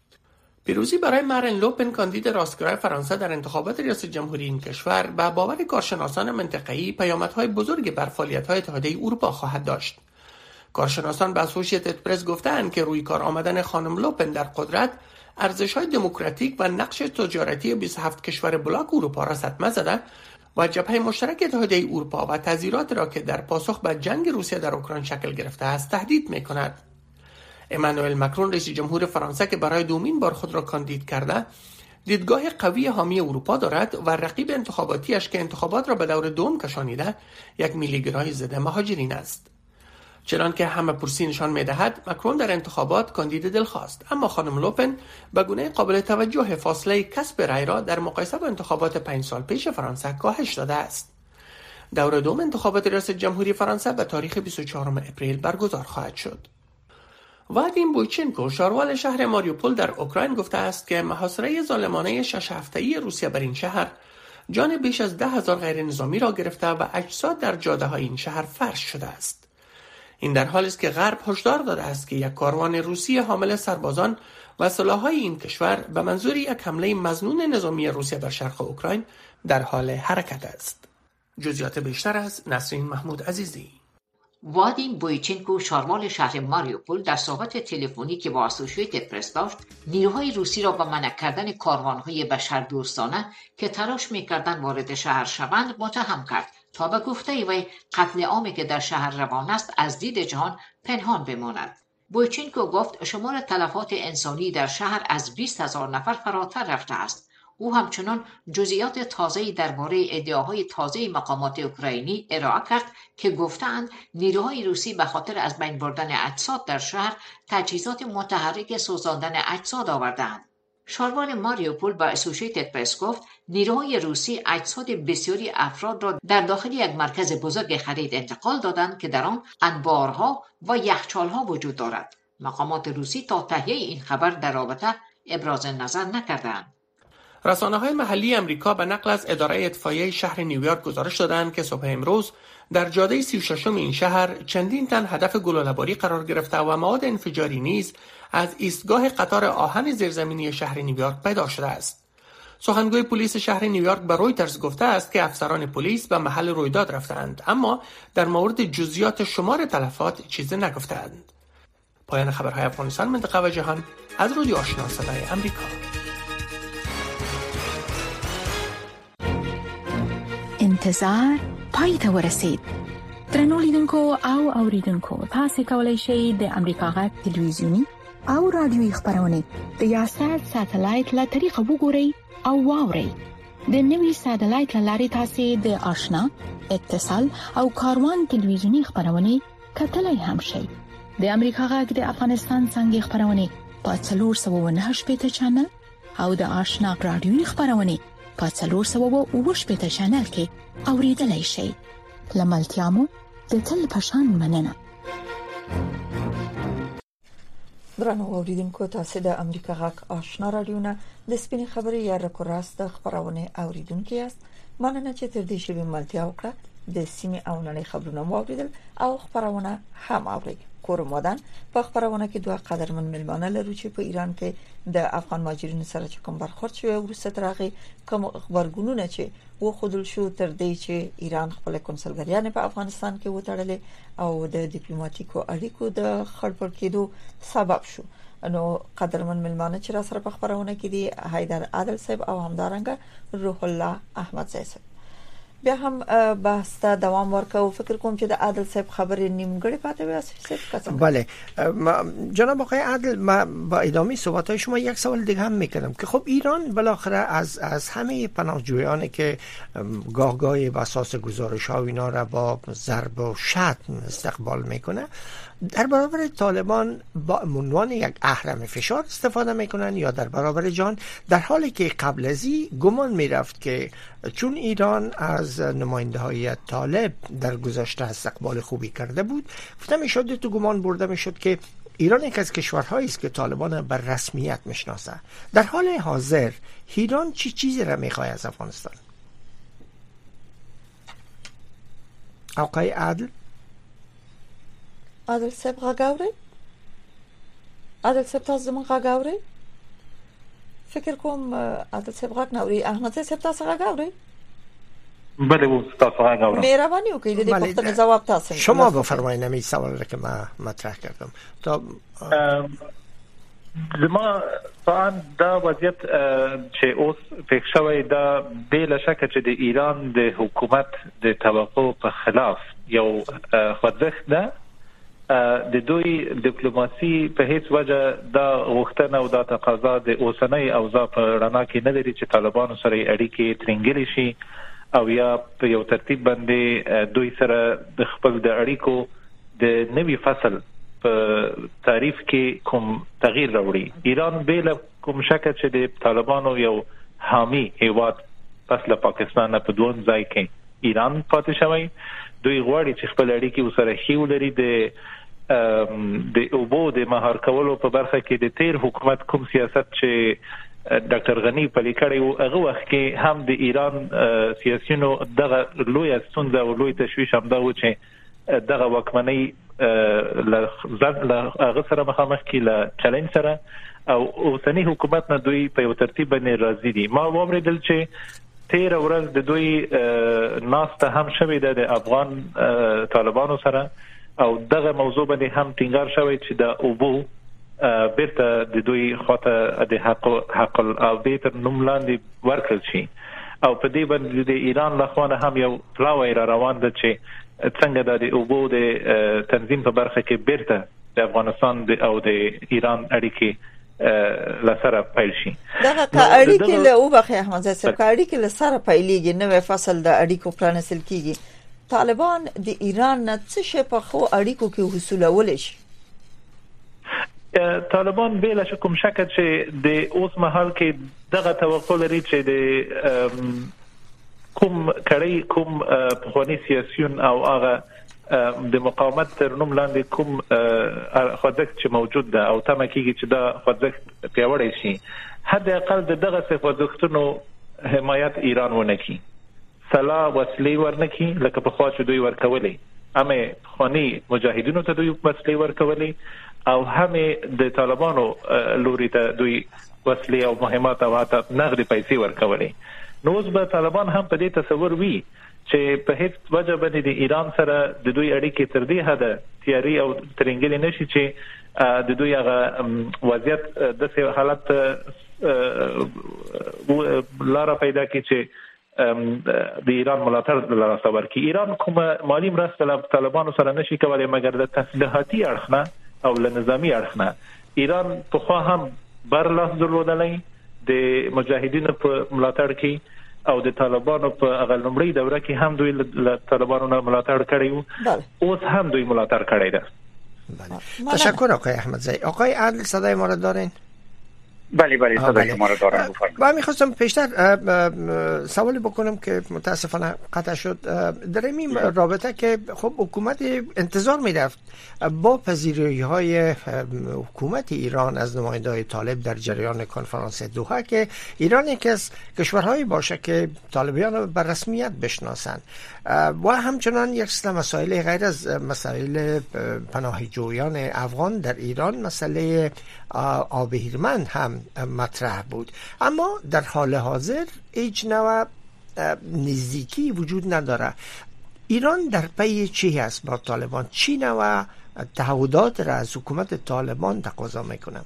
پیروزی برای مارین لوپن کاندید راستگرای فرانسه در انتخابات ریاست جمهوری این کشور به باور کارشناسان منطقه‌ای پیامدهای بزرگی بر فعالیت‌های اتحادیه اروپا خواهد داشت. کارشناسان به اسوسییتد پرس گفتند که روی کار آمدن خانم لوپن در قدرت ارزش‌های دموکراتیک و نقش تجارتی بیست و هفت کشور بلاک اروپا را صدمه زده و جبهه مشترک اتحادیه اروپا و تظاهرات را که در پاسخ به جنگ روسیه در اوکراین شکل گرفته است تهدید می‌کند. امانوئل مکرون رئیس جمهور فرانسه که برای دومین بار خود را کاندید کرده، دیدگاه قوی حامی اروپا دارد و رقیب انتخاباتیش که انتخابات را به دور دوم کشانیده، یک میلیگرای ضد مهاجرین است. چنانکه همه پرسی نشان می‌دهد ماکرون در انتخابات کاندید دلخواست، اما خانم لوپن به گونه قابل توجه فاصله کسب رای را در مقایسه با انتخابات پنج سال پیش فرانسه کاهش داده است. دور دوم انتخابات ریاست جمهوری فرانسه به تاریخ بیست و چهارم اپریل برگزار خواهد شد. وادیم بویچنکو شاروال شهر ماریوپول در اوکراین گفته است که محاصره ظالمانه شش هفته‌ای روسیه بر این شهر جان بیش از ده هزار غیر نظامی را گرفته و اجساد در جاده‌های این شهر فرش شده است. این در حالی است که غرب هشدار داده است که یک کاروان روسی حامل سربازان و سلاح‌های این کشور به منظور یک حمله مظنون نظامی روسیه در شرق اوکراین در حال حرکت است. جزئیات بیشتر از نسرین محمود عزیزی. وادیم بویچنکو شاروال شهر ماریوپول در صحبت تلفنی که با اسوسییتد پرس داشت، نیروهای روسی را به منع کردن کاروان‌های بشردوستانه که تلاش می‌کردند وارد شهر شوند متهم کرد تا به گفته وی قتل عامی که در شهر روان است از دید جهان پنهان بماند. بویچنکو گفت شمار تلفات انسانی در شهر از بیست هزار نفر فراتر رفته است. او همچنان جزئیات تازه‌ای درباره ادعاهای تازه مقامات اوکراینی ارائه کرد که گفتند نیروهای روسی به خاطر از بین بردن اجساد در شهر تجهیزات متحرک سوزاندن اجساد آوردند. شاروال ماریوپول با اسوسییتد پرس گفت نیروهای روسی اجساد بسیاری افراد را در داخل یک مرکز بزرگ خرید انتقال دادند که در آن انبارها و یخچالها وجود دارد. مقامات روسی تا تهیه این خبر در رابطه ابراز نظر نکردند. رسانه‌های محلی امریکا به نقل از اداره اطفائیه شهر نیویورک گزارش دادند که صبح امروز در جاده سی و شش این شهر چندین تن هدف گلوله‌باری قرار گرفته و مواد انفجاری نیز از ایستگاه قطار آهن زیرزمینی شهر نیویورک پیدا شده است. سخنگوی پلیس شهر نیویورک به رویترز گفته است که افسران پلیس به محل رویداد رفتند، اما در مورد جزئیات شمار تلفات چیزی نگفتند. پایان خبرهای افغانستان، منطقه و جهان از رادیو آشنا صدای امریکا. انتظار پای ته ورسید. درنو لیدونکو او اوریدونکو، تاسو کولی شئ د امریکا غږ تلویزیونی او رادیوي خبرونه د یاشر ساتلایت له طریقه وګورئ او واورئ. د نوي ساتلایت لارې تاسو د آشنا، اتصال او کاروان تلویزیونی خبرونه کتلای هم شئ. د امریکا غږ د افغانستان څنګه خبرونه په څلور سوه و نهه شپېته چنل او د آشنا رادیوي خبرونه په څلور سوه و اووه شپېته چنل کې اوریدلای شئ. لملتیامو د تل پشان مننه. درنو اوریدونکو، تاسو د امریکا غږ آشنا رادیو نه د سپینې خبرې یا راکوراست خبرونه اوریدونکو یاست. مننه چې تر دې شی ملتیا وکړه د سیمې او نړۍ خبرونه واوریدل او خبرونه هم اورید. کورم ودان په خبرونه کې دوه قدرمن ملمانه لرو چې په ایران کې د افغان مهاجرینو سره چې کوم برخورد شوی ورسته ترغه کوم خبرګونونه چې و خودل شو تر دې چې ایران خپل کنسولګریانه په افغانستان کې وټړلې او د ډیپلوماټیکو اړیکو د خړپړ کېدو سبب شو. نو قدرمن ملمانه چې را سره په خبرونه کې دي حیدر عادل صاحب او همدارنګه روح الله احمد صاحب. بیا هم بحث ته دوام ورکو. فکر کوم چې د عادل صاحب خبرې نیمګړې پاتې وي اساس. بله جناب آقای عادل، ما با ادامه صحبت‌های شما یک سوال دیگه هم میکنم که خب ایران بالاخره از از همه پناهجویانی که گاه گاهی به اساس گزارش‌ها و اینا را با ضرب و شتم استقبال میکنه، در برابر طالبان با عنوان یک اهرم فشار استفاده میکنن یا در برابر جان، در حالی که قبل از این گمان میرفت که چون ایران از نماینده های طالب در گذشته استقبال خوبی کرده بود، گفته میشد تو گمان برده میشد که ایران یک از کشورهایی است که طالبان بر رسمیت میشناسه. در حال حاضر ایران چی چیزی را میخواد از افغانستان؟ آقای عادل عادل صاحب غاګاوري عادل صاحب تاسو زمون غاګاوري فکر کوم عادل صاحب غاګ ناوري. احمد صاحب تاسو غاګاوري؟ بله و تاسو غاګاوري. مهرباني وکړئ د پوښتنې جواب تاسو شما بفرمایئ. نمی سوال را که ما مطرح کردم تا زما فعلا دا وضعیت چې اوس پېښ شوی دا بې شکه چې د ایران د حکومت د توقع په خلاف یو خوځښت ده. د دوی ډیپلوماسي په هیڅ وجه دا غوښتنه او دا تقاضا د اوسنۍ اوضاع په رڼا کې نه لري چې طالبانو سره اړیکې ترنګلې شي او یا په یو ترتیب باندې دوی سره د خپل د اړیکو د نوي فصل په تعریف کې کوم تغییر راوړي. ایران بل کوم شک چې د طالبانو یو حامی هیواد پس له پاکستان په دوه ځای کې ایران پاتې شوی. دوی غواړي چې خپل اړیکې وسره ښې ولري. د د اوبو د مهار کولو په برخه کې د تیر حکومت کوم سیاست چې ډاکټر غنی پلي کړی و هغه وخت کې هم د ایران سیاسيونو دغه لوی ستونزه او لوی تشویش هم دا و چې دغه واکمنۍ له هغه سره مخامخ کې له چیلنج سره او اوسنی حکومت نه دوی په یو ترتیب باندې راضي دي. ما واوریدل چې تیر ورځ د دوی ناسته هم شوې ده د افغان طالبانو سره او دغه موضوع باندې هم ټینګار شوی چې د اوبو بیرته د دوی خواته د حق حق او بیت نوم لاندې ورکړل شي او په دې باندې د ایران لخوا هم یو پلاوی را روان ده چې څنګه د اوبو د تنظیم په برخه کې بیرته د افغانستان او د ایران اړیکې لسره پیل شي. دغه اړیکې له او بخي احمد زاید صاحب اړیکې لسره پیلېږي نوې فصل د اړیکو پرانسل کیږي. طالبان د ایران نه څه شي په خو اړیکو کې حصولول شي؟ طالبان بلا شک کوم شک چې د اوس مهال کې دغه توقع لري چې د کوم کړي کوم پخوانی سیاسيون او هغه د مقاومت تر نوم لاندې کوم خوځښت چې موجود ده او تمه کیږي چې دا خوځښت پیاوړی شي. حد اقل دغه څه خوځښتونو حمایت ایران ونکړي، سلا وسلې ورنکړي لکه په خوا چې دوی ورکولې، امه خونی مجاهدینو ته دوی وسلې ورکولې او هم د طالبانو لوري ته دوی وسلې او مهمات او نغدي پیسې ورکولې. نو اوس به طالبان هم په دې تصور وي چې په هیڅ وجه باندې د ایران سره د دوی اړیکې تر دې حده تیاری او ترنګلې نشي چې د دوی هغه وضعیت د حالت لاره پیدا کړي چې د ایران ملاتړ لاسته ورکړي. ایران کومه مالی مرسته له طالبانو سره نشي کولای مګر د تسلیحاتي اړخ او له نظامی اړخ نه ایران په خوا هم بر لاس درلودلای د مجاهدینو په ملاتړ کې او د طالبانو په هغه لومړی دوره کې هم دوی له طالبانو نه ملاتړ کړی وو، اوس هم دوی ملاتړ کړی ده. بله تشکر آقای احمدزی. آقای عادل صدای ما را دارین؟ بله بله صدای شما را دارم. من میخواستم پیشتر سوالی بکنم که متاسفانه قطع شد در این رابطه که خب حکومت انتظار میرفت با پذیرایی های حکومت ایران از نماینده های طالب در جریان کنفرانس دوحه که ایران یکی از کشورهایی باشه که طالبیان رو به رسمیت بشناسند و همچنان یک سلسله مسائل غیر از مسائل پناهجویان افغان در ایران مسئله آب هیرمند هم مطرح بود، اما در حال حاضر هیچ نوع نزدیکی وجود نداره. ایران در پی چی هست با طالبان؟ چی نوع تعهدات را از حکومت طالبان تقاضا میکنن؟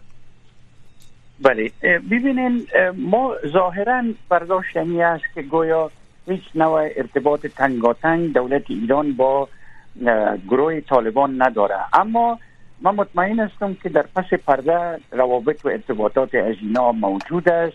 بله ببینین ما ظاهرا برداشتنی است که گویا هیچ نوع ارتباط تنگاتنگ دولت ایران با گروه طالبان نداره، اما من مطمئن هستم که در پس پرده روابط و ارتباطات از اینا موجود است،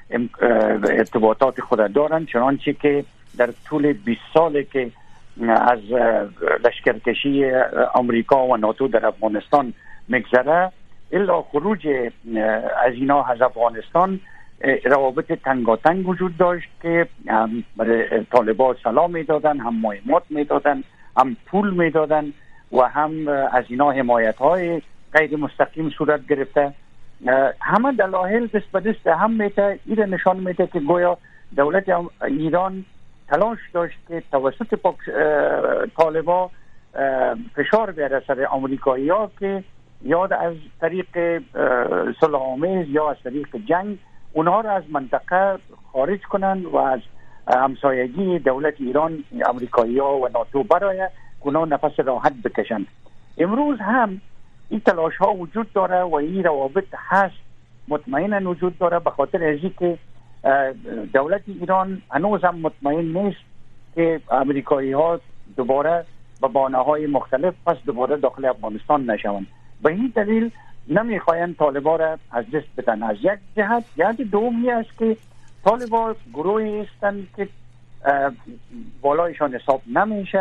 ارتباطات خود دارند، چنانچه که در طول بیست ساله که از لشکرکشی امریکا و ناتو در افغانستان میگذره الا خروج از اینا از افغانستان روابط تنگاتنگ وجود داشت که هم برای طالبان سلام میدادن، هم مهمات میدادن، هم پول میدادن و هم از اینا حمایت های غیر مستقیم صورت گرفته. همه دلایل دست به دست هم میته. این نشان میده که گویا دولت ایران تلاش داشت که توسط طالبان فشار بیاره سر آمریکایی ها که یا از طریق صلح‌آمیز یا از طریق جنگ اونها را از منطقه خارج کنن و از همسایگی دولت ایران آمریکایی ها و ناتو برای اونا نفس راحت بکشند. امروز هم این تلاش ها وجود داره و این روابط هست، مطمئنا وجود داره، به خاطر ازی که دولت ایران هنوز هم مطمئن نیست که آمریکایی ها دوباره به بانه های مختلف پس دوباره داخل افغانستان نشوند. به این دلیل نمیخواین طالبان را از دست بدن. از یک جهت جهت دومی است که طالبان گروهی هستند که بالایشان حساب نمیشه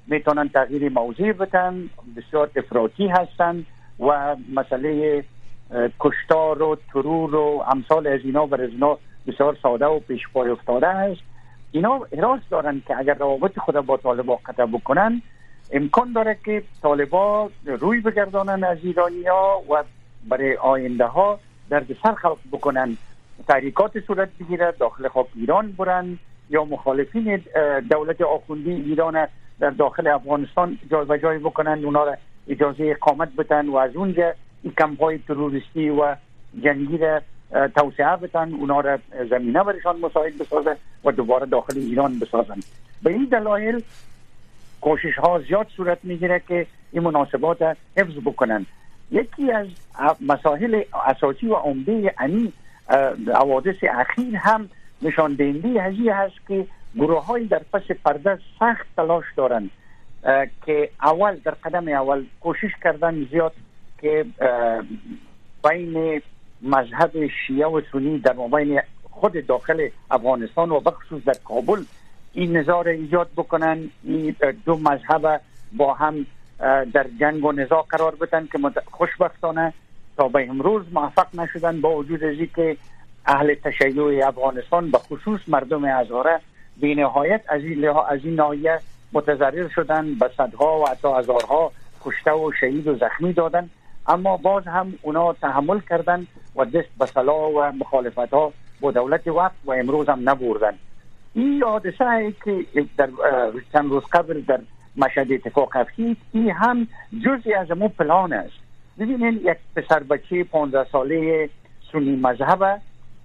میتونن تغییر موضوع بدن، بسیار افراطی هستن و مسئله کشتار و ترور و امثال از اینا و از اینا بسیار ساده و پیش پای افتاده است. اینا حراس دارن که اگر روابط خود با طالبان قطع بکنن امکان داره که طالبان روی بگردانن از ایرانیا و برای آینده ها درد سر خلق بکنن، تحریکات صورت بگیره، داخل خاک ایران برن یا مخالفین دولت آخوندی ایران در داخل افغانستان جای و جای بکنن، اونا را اجازه اقامت بدن و از اونجا این کمپ‌های تروریستی و جنگی را توسعه بدن، اونا را زمینه برشان مساعد بسازه و دوباره داخل ایران بسازن. به این دلایل کوشش ها زیاد صورت میگیره که این مناسبات حفظ بکنن. یکی از مسائل اساسی و عمده این حوادث اخیر هم نشان دهنده هزی هست که گروه های در پس پرده سخت تلاش دارن که اول در قدم اول کوشش کردن زیاد که بین مذهب شیعه و سنی در مابین خود داخل افغانستان و بخصوص در کابل این نزاع ایجاد بکنن، این دو مذهب با هم در جنگ و نزاع قرار بدن که خوشبختانه تا به امروز موفق نشدن، با وجود از که اهل تشیع افغانستان به خصوص مردم هزاره به نهایت از این از این ناحیه متضرر شدن، به صدها و حتی هزارها کشته و شهید و زخمی دادن، اما باز هم اونا تحمل کردن و دست به صلاح و مخالفت ها با دولت وقت و امروز هم نبردن. این حادثه ای که در چند روز قبل در مشهد اتفاق افتید این هم جزئی از امون پلان است. ببینین یک پسر بچه پانزده ساله سنی مذهب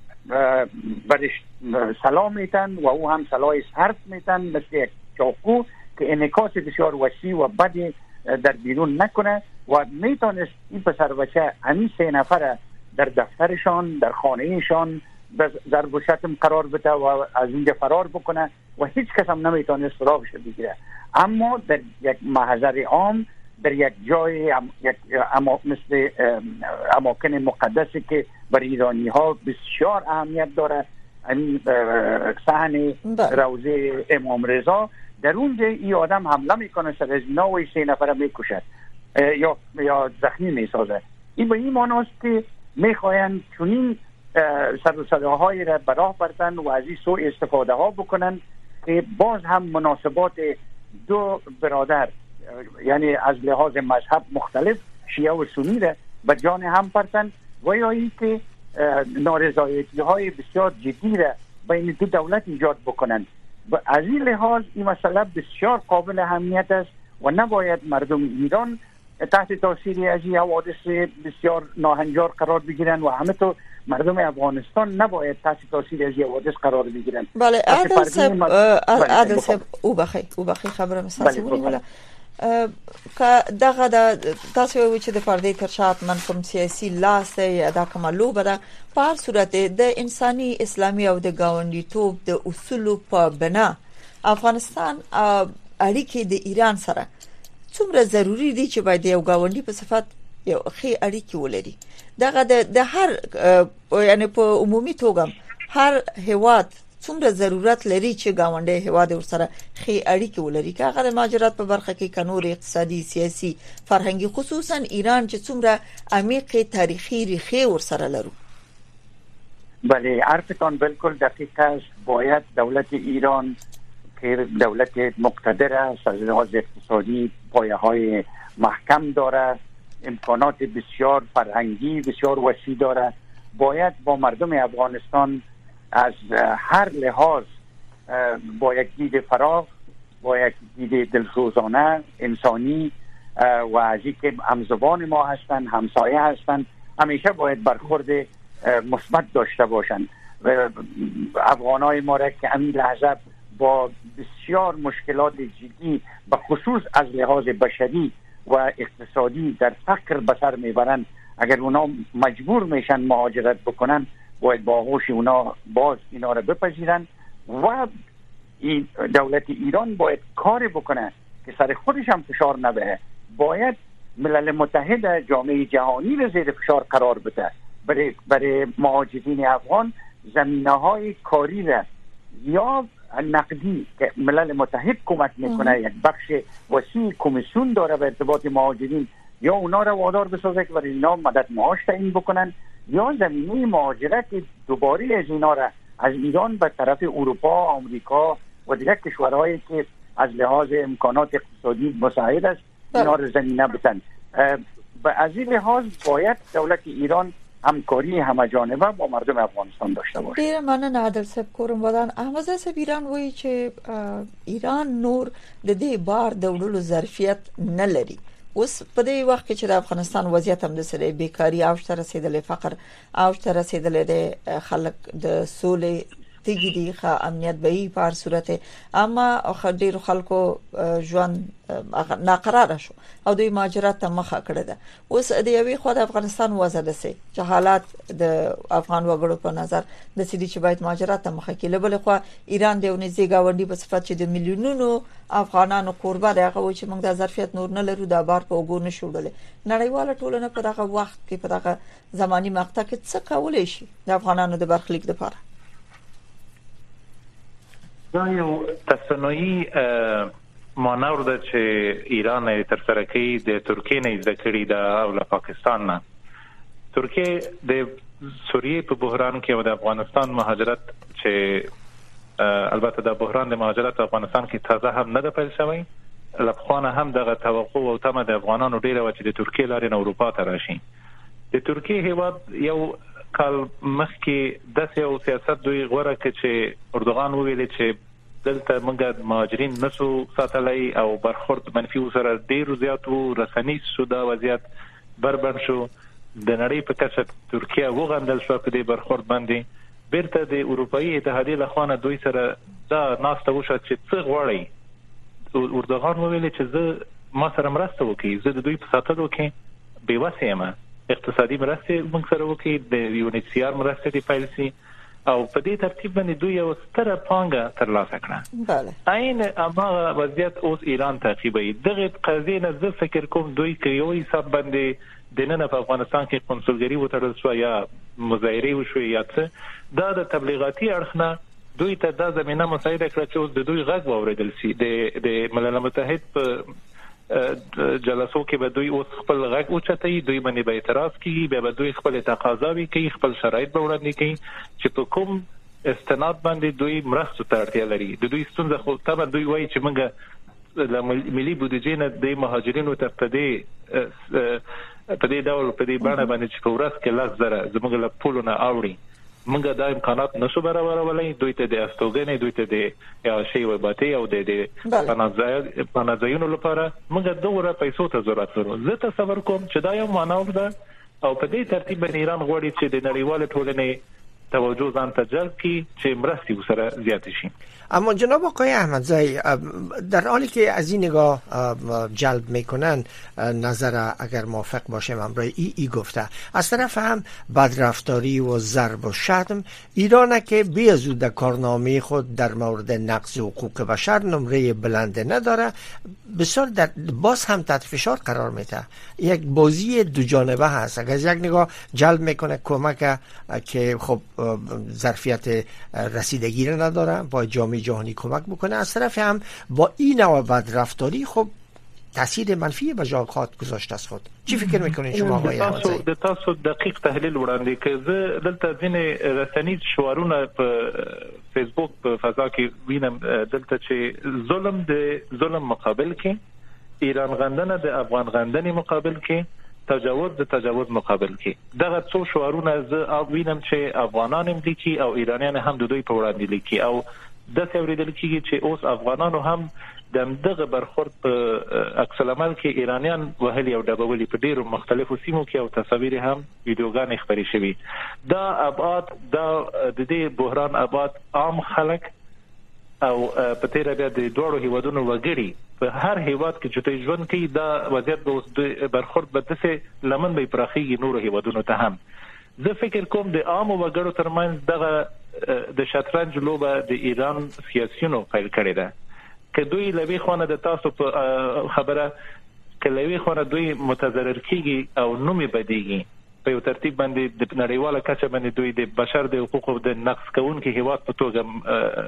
برش سلاح میتن و او هم سلاح سرد میتن مثل یک چاقو که انعکاس بسیار وسیع و بدی در بیرون نکنه و میتونست این پسر بچه همین سه نفر در دفترشان در خانهشان ضرب و شتم قرار بده و از اینجا فرار بکنه و هیچ کس هم نمیتونست سراغش بگیره. اما در یک محضر عام در یک جای یک اما مثل اماکن مقدسی که برای ایرانی ها بسیار اهمیت داره، این صحن روضه امام رضا، در اونجا این آدم حمله میکنه سر از اینا و سه نفر میکشد یا یا زخمی میسازه. این به این معناست که میخواین چنین سر و صداهای را براه بردن و از این سوء استفاده ها بکنن که باز هم مناسبات دو برادر یعنی از لحاظ مذهب مختلف شیعه و سنی را به جان هم پرتن و یا این که نارضایتی های بسیار جدی را بین دو دولت ایجاد بکنن. و از این لحاظ این مسئله بسیار قابل اهمیت است و نباید مردم ایران تحت تاثیر از این حوادث بسیار ناهنجار قرار بگیرن و همه تو مردم افغانستان نباید تحت تاثیر از این حوادث قرار بگیرن. بله عادل صاحب عادل صاحب او بخی او بخی خبره مساسي ونیوله که دغه د تاسو وی چې د پردې تر شات من کوم سیاسي لاس دی دا کومه بده په هر صورت د انساني اسلامي او د گاونډیتوب د اصولو په بنا افغانستان اړیکې د ایران سره څومره ضروری دي چې باید یو گاونډي په صفت یو خې اړیکې ولري. دغه د هر یعنی په عمومي توګه هر هیواد څومره ضرورت لري چې گاونډي هیواد ورسره خې اړیکې ولري که هغه د مهاجرت په برخه کې کنور اقتصادي سیاسي فرهنګي خصوصا ایران چې څومره عمیق تاریخي ریښې ورسره لرو. بله حرفتان بالکل دقیق است. باید دولت ایران که دولت مقتدر است از لحاظ اقتصادی پایه های محکم داره، امکانات بسیار فرهنگی بسیار وسیع داره، باید با مردم افغانستان از هر لحاظ با یک دید فراغ با یک دید دلسوزانه انسانی و از اینکه همزبان ما هستند همسایه هستند همیشه باید برخورد مثبت داشته باشند. افغانای ما را که همین لحظه با بسیار مشکلات جدی به خصوص از لحاظ بشری و اقتصادی در فقر به سر میبرند، اگر اونا مجبور میشن مهاجرت بکنن باید با آغوش اونا باز اینا را بپذیرن و این دولت ایران باید کار بکنه که سر خودش هم فشار نبره. باید ملل متحد جامعه جهانی را زیر فشار قرار بده برای برای مهاجرین افغان زمینه های کاری را یا نقدی که ملل متحد کمک میکنه، یک بخش وسیع کمیسیون داره به ارتباط مهاجرین، یا اونا را وادار بسازه که برای اینا مدد معاش تعیین بکنن، یا زمینه مهاجرت دوباره از اینا را از ایران به طرف اروپا، آمریکا و دیگر کشورهایی که از لحاظ امکانات اقتصادی مساعد است اینا را زمینه بدن. از این لحاظ باید دولت ایران همکاری همه جانبه با مردم افغانستان داشته باشه. ډیر مننه عادل صاحب کوم ودان احمد صاحب ایران وایي چې ایران نور د دې بار د وړلو ظرفیت نه لري. اوس په دې وخت کې چې د افغانستان وضعیت هم د سره بیکاری او شتره رسیدلې، فقر او شتره رسیدلې، د خلک د سولې تیګي دی ښه امنیت به په هر صورت، اما ډیرو خلکو ژوند ناقرار شو او د مهاجرت ته مخه کړه ده. اوس د یوې خو د افغانستان وضع ده سي چې حالات د افغان وګړو په نظر د سړي چې باید مهاجرت ته مخه کړي، بل خو ایران د ونځي گاونډي په صفت چې د میلیونونو افغانانو قربا دی هغه چې موږ د ظرفیت نور نه لرو، د بار په وګو نه شوړل. نړیواله ټولنه په دغه وخت کې په دغه زماني مقطع کې څه کولای شي د افغانانو د برخلیک لپاره؟ دا یو تصنعي مانور ده چې ایران تر سره کوي د ترکیې نه زده کړې ده او له پاکستان نه. ترکیه د سوریه په بحران کې او د افغانستان مهاجرت چې البته د بحران د مهاجرت افغانستان کې تازه هم نه ده پیل شوی، لپخوانه هم دغه توقع او تمه د افغانانو ډیره و چې د ترکیې لارې نه اروپا ته راشي. د ترکیې هیواد یو کال مخکې د سیاسي سیاست دوی غوړه کې چې اردوغان ویلي چې دلته موږ مهاجرین نسو ساتلای او برخورد منفي سره ډیر زیات وو، رسنۍ شو دا وضعیت بربند شو، د نړۍ په کچه ترکیه وغندل شو په دې برخورد باندې. بیرته د اروپאי اتحادیه لخوا دوی سره دا ناسته وشو چې څه غواړي. اردوغان ویلي چې زه ما سره مرسته وکړي، زه د دوی په ساتلو کې بې وسه یم، اقتصادي مرسته موږ سره وکړي، د یو ان ایچ سی آر مرسته دی پالیسي او په دې ترتیب باندې دوی یو ستره پانګه ترلاسه کړه. بله عین اما وضعیت اوس ایران تعقیبوي. دغه قضیه نه زه فکر کوم دوی کې یو حساب باندې د نن په افغانستان کې کنسولګری وتړل شو یا مظاهره وشو یا څه، دا د تبلیغاتي اړخ نه دوی ته دا زمينه مساعده کړه چې اوس د دوی غږ واوریدل شي. د د ملل متحد په جلسو کې به دوی اوس خپل غږ اوچتای، دوی باندې به اعتراض کوي، به دوی خپل تقاضاوي کوي، خپل شرایط به وړاندې کوي چې په کوم استناد باندې دوی مرستو ته اړتیا لري. د دوی ستونزه خو ته دوی وایي چې موږ د ملي بودیجې نه د مهاجرینو ته په دې په دې ډول په دې باندې باندې چې په ورځ کې لاس زره زموږ له پولونه اوړي، موږ دا امکانات نشو برابرولای. دوی ته د استوګنې، دوی ته د یا شی وباتي او د پنځایونو لپاره موږ دوه پیسو ته ضرورت لرو. زه تصور کوم چې دا یو مانور ده او په دې ترتیب باندې ایران غواړي چې د نړیوال ټولنې توجه ځان ته جلب کړي چې مرستې سره زیات شي. اما جناب آقای احمدزی، در حالی که از این نگاه جلب میکنن نظر اگر موافق باشم همراه ای ای گفته، از طرف هم بدرفتاری و ضرب و شتم ایران که بیازود در کارنامه خود در مورد نقض حقوق بشر نمره بلند نداره، بسیار در باز هم تحت فشار قرار میده. یک بازی دو جانبه هست. اگر از یک نگاه جلب میکنه کمک که خب ظرفیت رسیدگی را نداره، با جامعه جهانی کمک بکنه، از طرف هم با این نوع بدرفتاری خب تاثیر منفی به جا خواهد گذاشت از خود. چی فکر میکنین شما آقای احمدزی؟ د تاسو دقیق تحلیل وړاندې کړئ. زه دلته ځینې رسنیز شعارونه په فیسبوک په فضا کې وینم دلته چې ظلم د ظلم مقابل کې، ایران غندنه د افغان غندنې مقابل کې، تجاوز د تجاوز مقابل کې. دغه څو شعارونه زه وینم چې افغانان هم لیکي او ایرانیان هم د دوی په وړاندې لیکي او د څوریدل کېږي چې اوس افغانانو هم د دغه برخورد په عکس العمل کې ایرانیان وهلي او ډبولي په ډیرو مختلفو سیمو کې او تصاویر هم ویډیوګانې خبرې شوي. دا ابعاد دا د دې بحران ابعاد عام خلک او په تیر بیا د دوړو هیوادونو وګړي په هر هیواد کې چې ژوند کوي، دا وضعیت به اوس د برخورد به دسه لمن به پراخيږي نور هیوادونو ته هم. زه فکر کوم د عام وګړو ترمنځ دغه د شطرنج لوبه د ایران سیاسيونو پیل کړې ده. که دوی لوي خونه د تاسو په خبره که لوي خونه دوی متضرر کیږي او نومي بدیږي په یو ترتیب باندې د نړیواله کچه باندې دوی د بشر د حقوقو د نقض کوونکي هیواد په توګه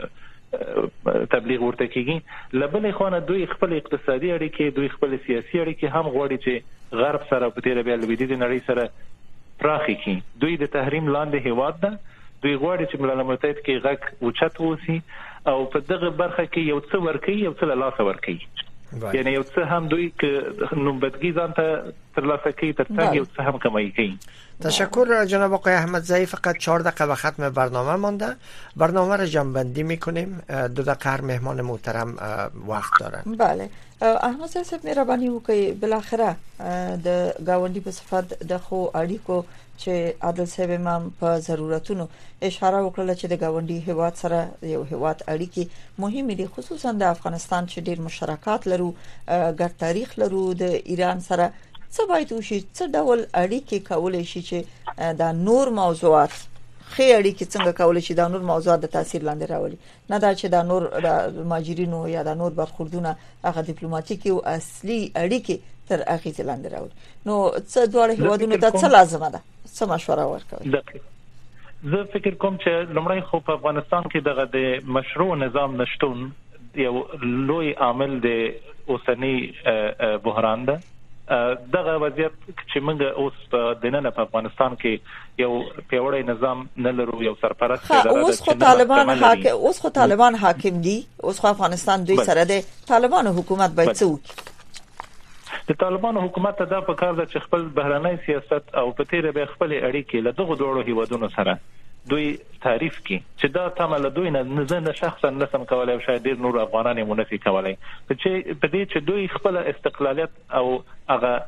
تبلیغ ورته کیږي. لبل خوانه دوی خپل اقتصادي اړیکې، دوی خپل سیاسي اړیکې هم غواړي چې غرب سره په تیر بیا لویدیځ نړۍ سره پراخي کی. دوی د تحریم لاندې هیواد ده، دوی غواړي چې ملل متحد کې غږ اوچت وسی او په دغه برخه کې یو څه ورکړي، یو څه له لاسه ورکړي. یعنی یو څه هم دوی ک نومبدګي ځان ته ترلاسه کوي، ترڅنګ یو څه هم کمایی کوي. تشکر جناب آقای احمدزایی. فقط چهار دقیقه به ختم برنامه مانده. برنامه را جمع‌بندی میکنیم. دو دقیقه هر مهمان محترم وقت دارن. بله احمدزایی صاحب مهرباني وکړئ بالاخره د گاونډي په صفت د خو اړیکو چې عادل صاحب امام په ضرورتونو اشاره وکړه چې د گاونډي هیواد سره یو هیواد اړیکې مهمه دي، خصوصا د افغانستان چې ډیر مشترکات لرو، ګډ تاریخ لرو د ایران سره. څه باید وشي، څه ډول اړیکې کولای شي چې دا نور موضوعات خې اړیکې څنګه کولای شي دا نور موضوعات د تاثیر لاندې راولي، نه دا چې دا نور د ماجرینو یا دا نور برخوردونه هغه ډیپلوماټیکي او اصلي اړیکې تر اغیز لاندې راولي. نو څه ډول هیوادونو ته څه لازمه ده، څه مشوره ورکوي؟ زه فکر کوم چې لومړی خو په افغانستان کې دغه د مشروع نظام نشټون یو لوی عامل د اوسنی بحران ده. دغه وضعیت چې موږ اوس په دننه په افغانستان کې یو پیوړی نظام نه لرو، یو سرپرست اداره ده. اوس خو طالبان حاکم اوس خو طالبان حاکم دي، اوس خو افغانستان دوی سره ده. طالبان حکومت باید څه وکړي؟ د طالبانو حکومت ته دا پکار ده چې خپل بهرنی سیاست او په تیر به خپل اړیکې له دغه دوړو هیوادونو سره دوی تعریف کی چې دا تمه دوی نه نه شخصا نسم کولای او شاید ډیر نور افغانان منفي کولای چې په دې چې دوی خپل استقلالیت او هغه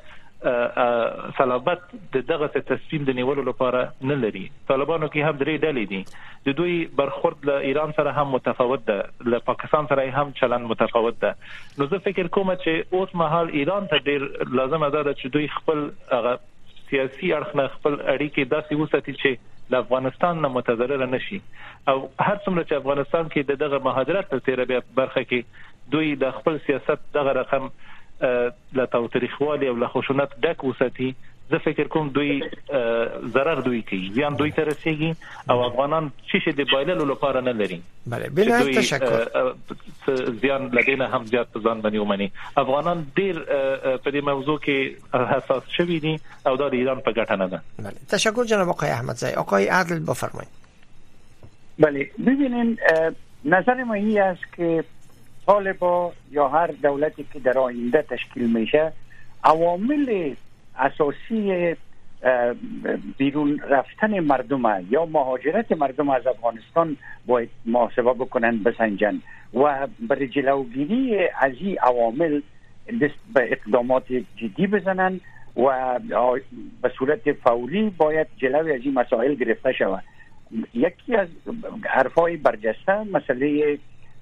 صلابت د دغه تصمیم د نیولو لپاره نه لري. طالبانو کې هم درې ډلې دي. د دوی برخورد له ایران سره هم متفاوت ده، له پاکستان سره هم چلن متفاوت ده. نو زه فکر کوم چې اوس مهال ایران ته ډیر لازم ده چې دوی خپل هغه سیاسي اړخ نه خپل اړیکې داسې وساتي چې د افغانستان نه متضرر نشي، او هر څومره چې افغانستان کې د دغه مهاجرت په تیر به برخه کې دوی د خپل سیاست دغه رقم له تاریخوالي او له خشونت ډک وساتي. زه فکر کوم دوی ضرر دوی کوي، ځان دوی ته رسیږي او افغانان چې د بایللو لپاره نه لري. بله بله تشکر. ځان لدینه هم زیات ځان باندې ومني. افغانان ډیر په دې موضوع کې حساس شوي دي او دا د ایران په ګټه نه ده. بله تشکر جناب آقای احمدزایی. آقای عادل بفرمایید. بله ببینین نظر ما این است که طالبان یا هر دولتی که در آینده تشکیل میشه عوامل اساسی بیرون رفتن مردم یا مهاجرت مردم از افغانستان باید محاسبه بکنن، بسنجن و برای جلوگیری از این عوامل دست به اقدامات جدی بزنن و به صورت فوری باید جلوی از این مسائل گرفته شود. یکی از حرفای برجسته مسئله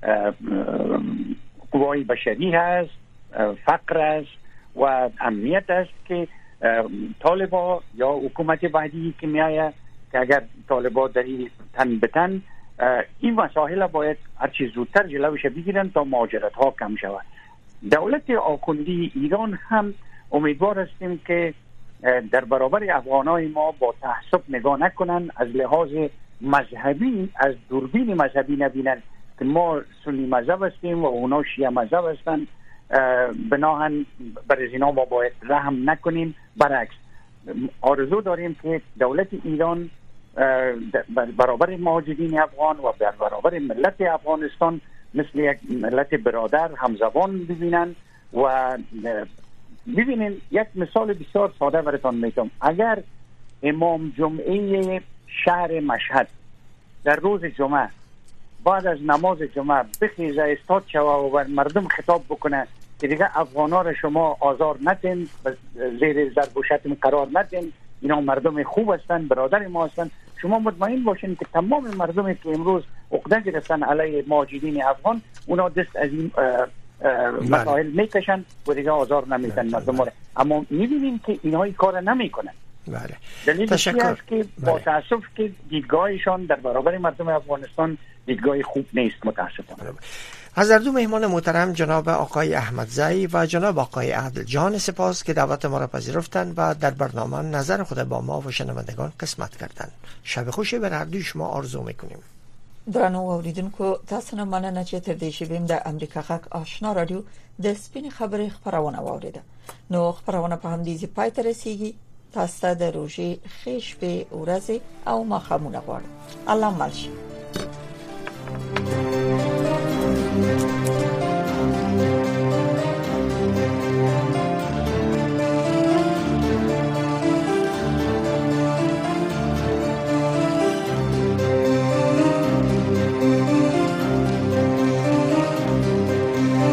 قوای بشری هست، فقر است و امنیت است که طالبان یا حکومت بعدی که میایه که اگر طالبان در این تن به تن این مسائل باید هرچی زودتر جلوش بگیرن تا مهاجرت ها کم شود. دولت آخوندی ایران هم امیدوار هستیم که در برابر افغانای ما با تعصب نگاه نکنن، از لحاظ مذهبی از دوربین مذهبی نبینن که ما سنی مذهب هستیم و اونا شیعه مذهب هستن، بناهن برای اینا ما باید رحم نکنیم. برعکس آرزو داریم که دولت ایران برابر مهاجرین افغان و برابر ملت افغانستان مثل یک ملت برادر همزبان ببینن. و ببینین یک مثال بسیار ساده براتون میگم. اگر امام جمعه شهر مشهد در روز جمعه بعد از نماز جمعه بخیزه استاد شوه و بر مردم خطاب بکنه که دیگه افغانا را شما آزار ندین، زیر ضرب و شتم قرار ندین، اینا مردم خوب هستن، برادر ما هستن، شما مطمئن باشین که تمام مردمی که امروز عقده گرفتن علیه مهاجرین افغان اونا دست از این مسائل میکشن و دیگه آزار نمیدن مردم را. اما میبینیم که اینها این کار نمیکنن. بله. دلیلش این است که با تاسف که دیدگاهشان در برابر مردم افغانستان دیدگاه خوب نیست متاسفانه. از دو مهمان محترم جناب آقای احمدزایی و جناب آقای عادل جان سپاس که دعوت ما را پذیرفتند و در برنامه نظر خود با ما و شنوندگان قسمت کردند. شب خوشی بر هر دوی شما آرزو میکنیم. درنو اوریدونکو تاسو نه مننه چې تر دې شی بیم د امریکا غږ آشنا رادیو د سپین خبرې خبرونه واوریده. نو خبرونه په هم دي پای ته رسیدي. تاسو د روزي خېش په ورځي او مخامونه غواړم. الله مالشه.